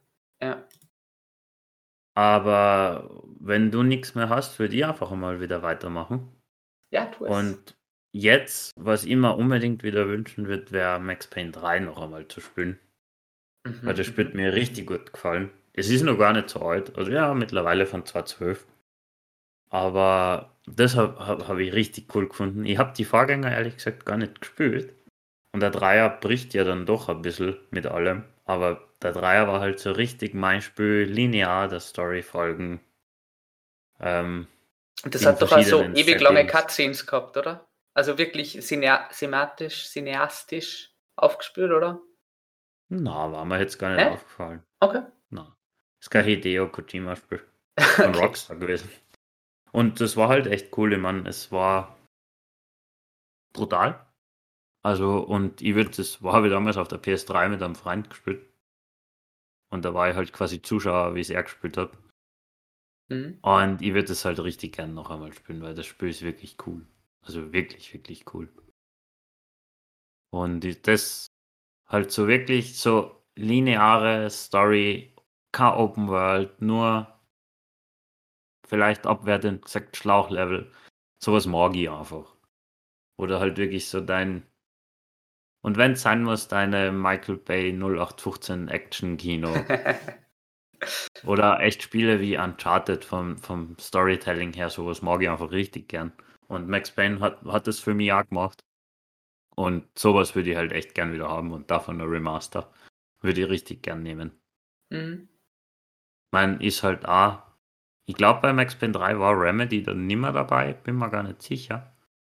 Aber wenn du nichts mehr hast, würde ich einfach mal wieder weitermachen. Ja, tu es. Und jetzt, was ich mir unbedingt wieder wünschen würde, wäre Max Payne 3 noch einmal zu spielen. Weil das Spiel mir richtig gut gefallen. Es ist noch gar nicht so alt. Also ja, mittlerweile von 2012. Aber das hab ich richtig cool gefunden. Ich habe die Vorgänger ehrlich gesagt gar nicht gespielt. Und der Dreier bricht ja dann doch ein bisschen mit allem. Aber der Dreier war halt so richtig mein Spiel, linear, der Story folgen. Und das hat doch auch so ewig lange Cutscenes gehabt, oder? Also wirklich cineastisch aufgespielt, oder? Na, war mir jetzt gar nicht aufgefallen. Okay. Na, ist kein Hideo Kojima-Spiel. Von Rockstar gewesen. Und das war halt echt cool, ich meine, es war brutal. Also, und habe ich damals auf der PS3 mit einem Freund gespielt. Und da war ich halt quasi Zuschauer, wie es er gespielt hat. Und ich würde es halt richtig gern noch einmal spielen, weil das Spiel ist wirklich cool. Also wirklich, wirklich cool. Und das halt so wirklich so lineare Story, kein Open World, nur vielleicht abwertend gesagt Schlauchlevel. Sowas mag ich einfach. Oder halt wirklich so und wenn es sein muss, deine Michael Bay 0815 Action-Kino. Oder echt Spiele wie Uncharted vom Storytelling her, sowas mag ich einfach richtig gern. Und Max Payne hat das für mich auch gemacht. Und sowas würde ich halt echt gern wieder haben und davon ein Remaster. Würde ich richtig gern nehmen. Mhm. Man ist halt auch, ich glaube bei Max Payne 3 war Remedy dann nicht mehr dabei, bin mir gar nicht sicher.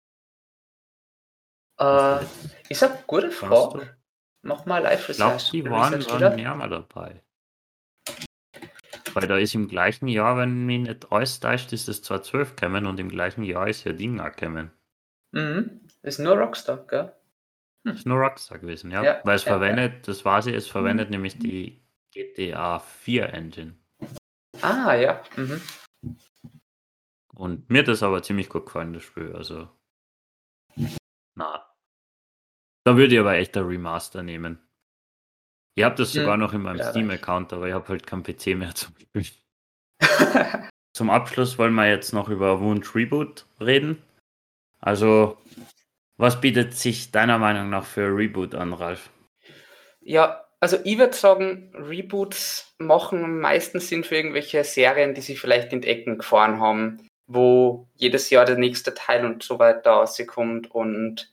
Ist eine gute Weißt du? Frage. Mach mal Ich glaube, Live-Research. die waren Research dann wieder. nicht mehr dabei. Weil da ist im gleichen Jahr, wenn mich nicht alles täuscht, ist es 2012 gekommen und im gleichen Jahr ist ja Ding auch gekommen. Mhm. Ist nur Rockstar, gell? Das ist nur Rockstar gewesen, ja. Ja, Weil es ja, ja. verwendet, das weiß ich, es verwendet nämlich die GTA 4 Engine. Ah, ja. Mhm. Und mir hat das aber ziemlich gut gefallen, das Spiel. Also, na. Da würde ich aber echt ein Remaster nehmen. Ich habe das sogar noch in meinem Ja, Steam-Account, aber ich habe halt keinen PC mehr zum Spielen. Zum Abschluss wollen wir jetzt noch über Wunsch Reboot reden. Also, was bietet sich deiner Meinung nach für Reboot an, Ralf? Ja, also ich würde sagen, Reboots machen meistens Sinn für irgendwelche Serien, die sich vielleicht in die Ecken gefahren haben, wo jedes Jahr der nächste Teil und so weiter rauskommt und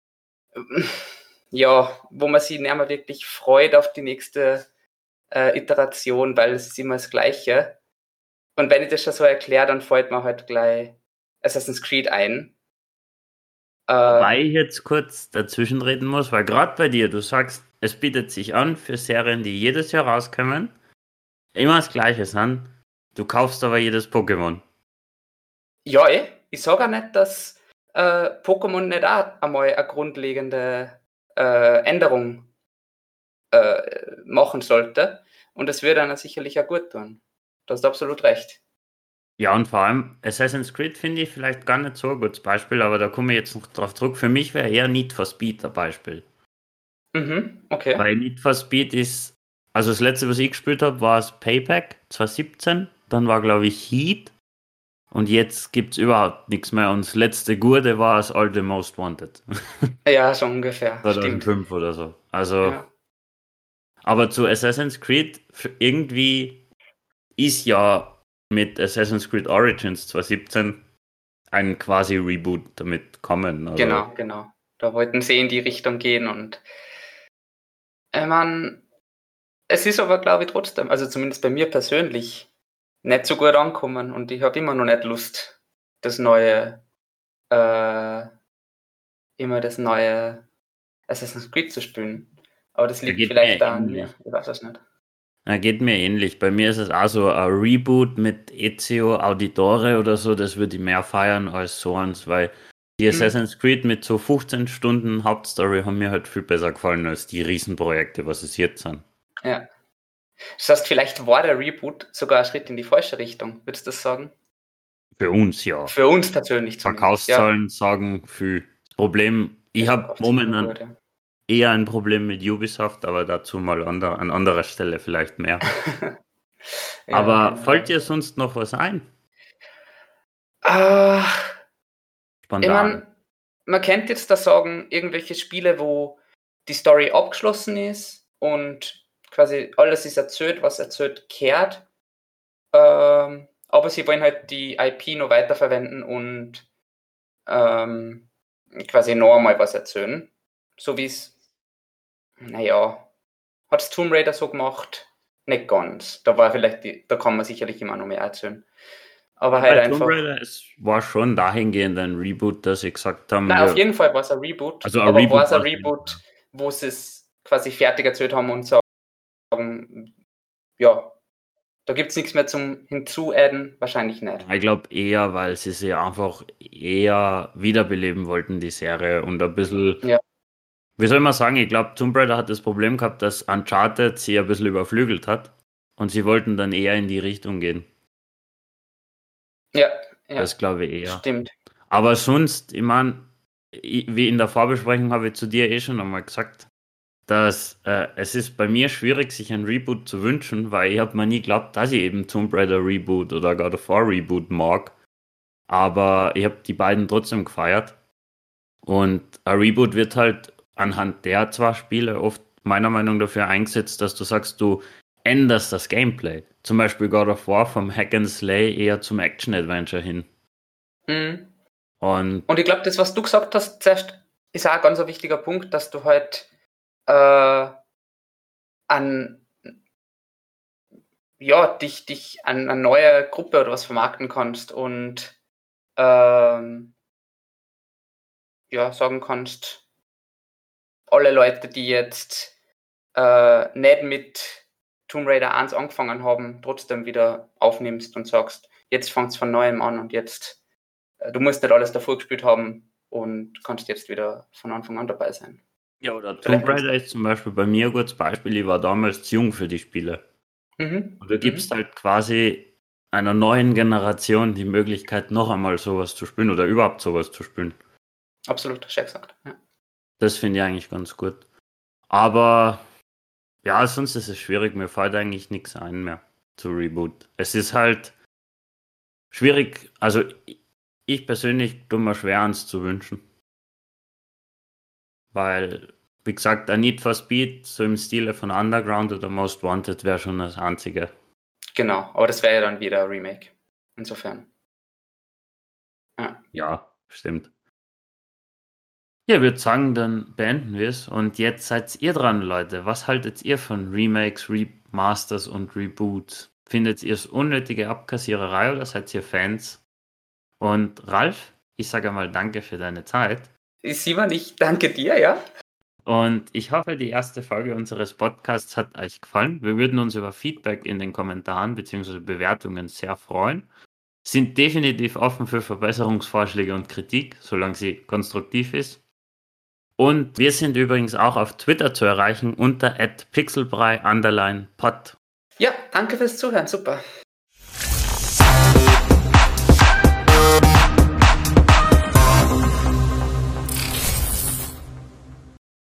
ja, wo man sich nicht mehr wirklich freut auf die nächste Iteration, weil es ist immer das Gleiche. Und wenn ich das schon so erkläre, dann fällt mir halt gleich Assassin's Creed ein. Wobei ich jetzt kurz dazwischen reden muss, weil gerade bei dir, du sagst, es bietet sich an für Serien, die jedes Jahr rauskommen, immer das Gleiche sind. Du kaufst aber jedes Pokémon. Ja, ich sage auch nicht, dass Pokémon nicht auch einmal eine grundlegende Änderung machen sollte. Und das würde dann sicherlich auch gut tun. Du hast absolut recht. Ja, und vor allem Assassin's Creed finde ich vielleicht gar nicht so ein gutes Beispiel, aber da komme ich jetzt noch drauf zurück. Für mich wäre eher Need for Speed ein Beispiel. Mhm, okay. Weil Need for Speed ist, also das letzte, was ich gespielt habe, war das Payback 2017. Dann war, glaube ich, Heat. Und jetzt gibt es überhaupt nichts mehr. Und das letzte Gute war das All the Most Wanted. Ja, so ungefähr. Stimmt. 2005 oder so. Also, Ja. aber zu Assassin's Creed, irgendwie ist ja mit Assassin's Creed Origins 2017 ein quasi Reboot damit kommen. Also, Genau, genau. Da wollten sie in die Richtung gehen und ich meine, es ist aber, glaube ich, trotzdem, also zumindest bei mir persönlich, nicht so gut angekommen und ich habe immer noch nicht Lust, das neue, äh, immer das neue Assassin's Creed zu spielen. Aber das er liegt geht mir vielleicht da an ähnlich. mir, ich weiß es nicht. Er geht mir ähnlich. Bei mir ist es auch so ein Reboot mit Ezio Auditore oder so, das würde ich mehr feiern als so eins, weil die Assassin's Creed mit so 15 Stunden Hauptstory haben mir halt viel besser gefallen als die Riesenprojekte, was es jetzt sind. Ja. Das heißt, vielleicht war der Reboot sogar ein Schritt in die falsche Richtung, würdest du das sagen? Für uns ja. Für uns persönlich zumindest, ja. Verkaufszahlen sagen viel. Das Problem, ich Das habe verkauft sich immer momentan gut, ja. eher ein Problem mit Ubisoft, aber dazu mal an anderer Stelle vielleicht mehr. Ja, Aber fällt generell. dir sonst noch was ein? Ah, ich Spontan. meine, man kennt jetzt da sagen, irgendwelche Spiele, wo die Story abgeschlossen ist und quasi alles ist erzählt, was erzählt kehrt. Aber sie wollen halt die IP noch weiterverwenden und quasi noch einmal was erzählen. So wie es, naja, hat es Tomb Raider so gemacht? Nicht ganz. Da war vielleicht da kann man sicherlich immer noch mehr erzählen. Aber Ja, halt bei Tomb einfach. Raider, es war schon dahingehend ein Reboot, dass sie gesagt haben, Nein, auf jeden Fall war es ein Reboot, also ein aber war Reboot es ein war es jeden Reboot, Fall. wo sie es quasi fertig erzählt haben und sagen, ja, da gibt es nichts mehr zum Hinzuadden? Wahrscheinlich nicht. Ich glaube eher, weil sie einfach eher wiederbeleben wollten, die Serie und ein bisschen, Ja, wie soll man sagen, ich glaube, Tomb Raider hat das Problem gehabt, dass Uncharted sie ein bisschen überflügelt hat und sie wollten dann eher in die Richtung gehen. ja, ja, Das glaube ich eher. stimmt. Aber sonst, ich meine, wie in der Vorbesprechung habe ich zu dir eh schon einmal gesagt, dass es ist bei mir schwierig, sich ein Reboot zu wünschen, weil ich habe mir nie geglaubt, dass ich eben Tomb Raider Reboot oder God of War Reboot mag. Aber ich habe die beiden trotzdem gefeiert. Und ein Reboot wird halt anhand der zwei Spiele oft meiner Meinung nach dafür eingesetzt, dass du sagst, du änderst das Gameplay. Zum Beispiel God of War vom Hack and Slay eher zum Action-Adventure hin. Mhm. Und Und ich glaube, das, was du gesagt hast, zuerst, ist auch ein ganz wichtiger Punkt, dass du halt äh, dich an eine neue Gruppe oder was vermarkten kannst und sagen kannst, alle Leute, die jetzt nicht mit Tomb Raider 1 angefangen haben, trotzdem wieder aufnimmst und sagst, jetzt fangst von neuem an und jetzt, du musst nicht alles davor gespielt haben und kannst jetzt wieder von Anfang an dabei sein. Ja, oder Tomb Raider ist zum Beispiel bei mir ein gutes Beispiel. Ich war damals zu jung für die Spiele. Und du gibst halt quasi einer neuen Generation die Möglichkeit, noch einmal sowas zu spielen oder überhaupt sowas zu spielen. Absolut, schön gesagt. Ja. Das finde ich eigentlich ganz gut. Aber ja, sonst ist es schwierig. Mir fällt eigentlich nichts ein mehr zu Reboot. Es ist halt schwierig. Also ich persönlich tue mir schwer, eins zu wünschen. Weil, wie gesagt, ein Need for Speed, so im Stile von Underground oder Most Wanted, wäre schon das einzige. Genau, aber das wäre ja dann wieder ein Remake. Insofern. Ja, stimmt. Ja, ich würde sagen, dann beenden wir es. Und jetzt seid ihr dran, Leute. Was haltet ihr von Remakes, Remasters und Reboots? Findet ihr es unnötige Abkassiererei oder seid ihr Fans? Und Ralf, ich sage einmal danke für deine Zeit. Simon, ich danke dir, ja. Und ich hoffe, die erste Folge unseres Podcasts hat euch gefallen. Wir würden uns über Feedback in den Kommentaren bzw. Bewertungen sehr freuen. Sind definitiv offen für Verbesserungsvorschläge und Kritik, solange sie konstruktiv ist. Und wir sind übrigens auch auf Twitter zu erreichen unter @pixelbrei_pod. Ja, danke fürs Zuhören, super.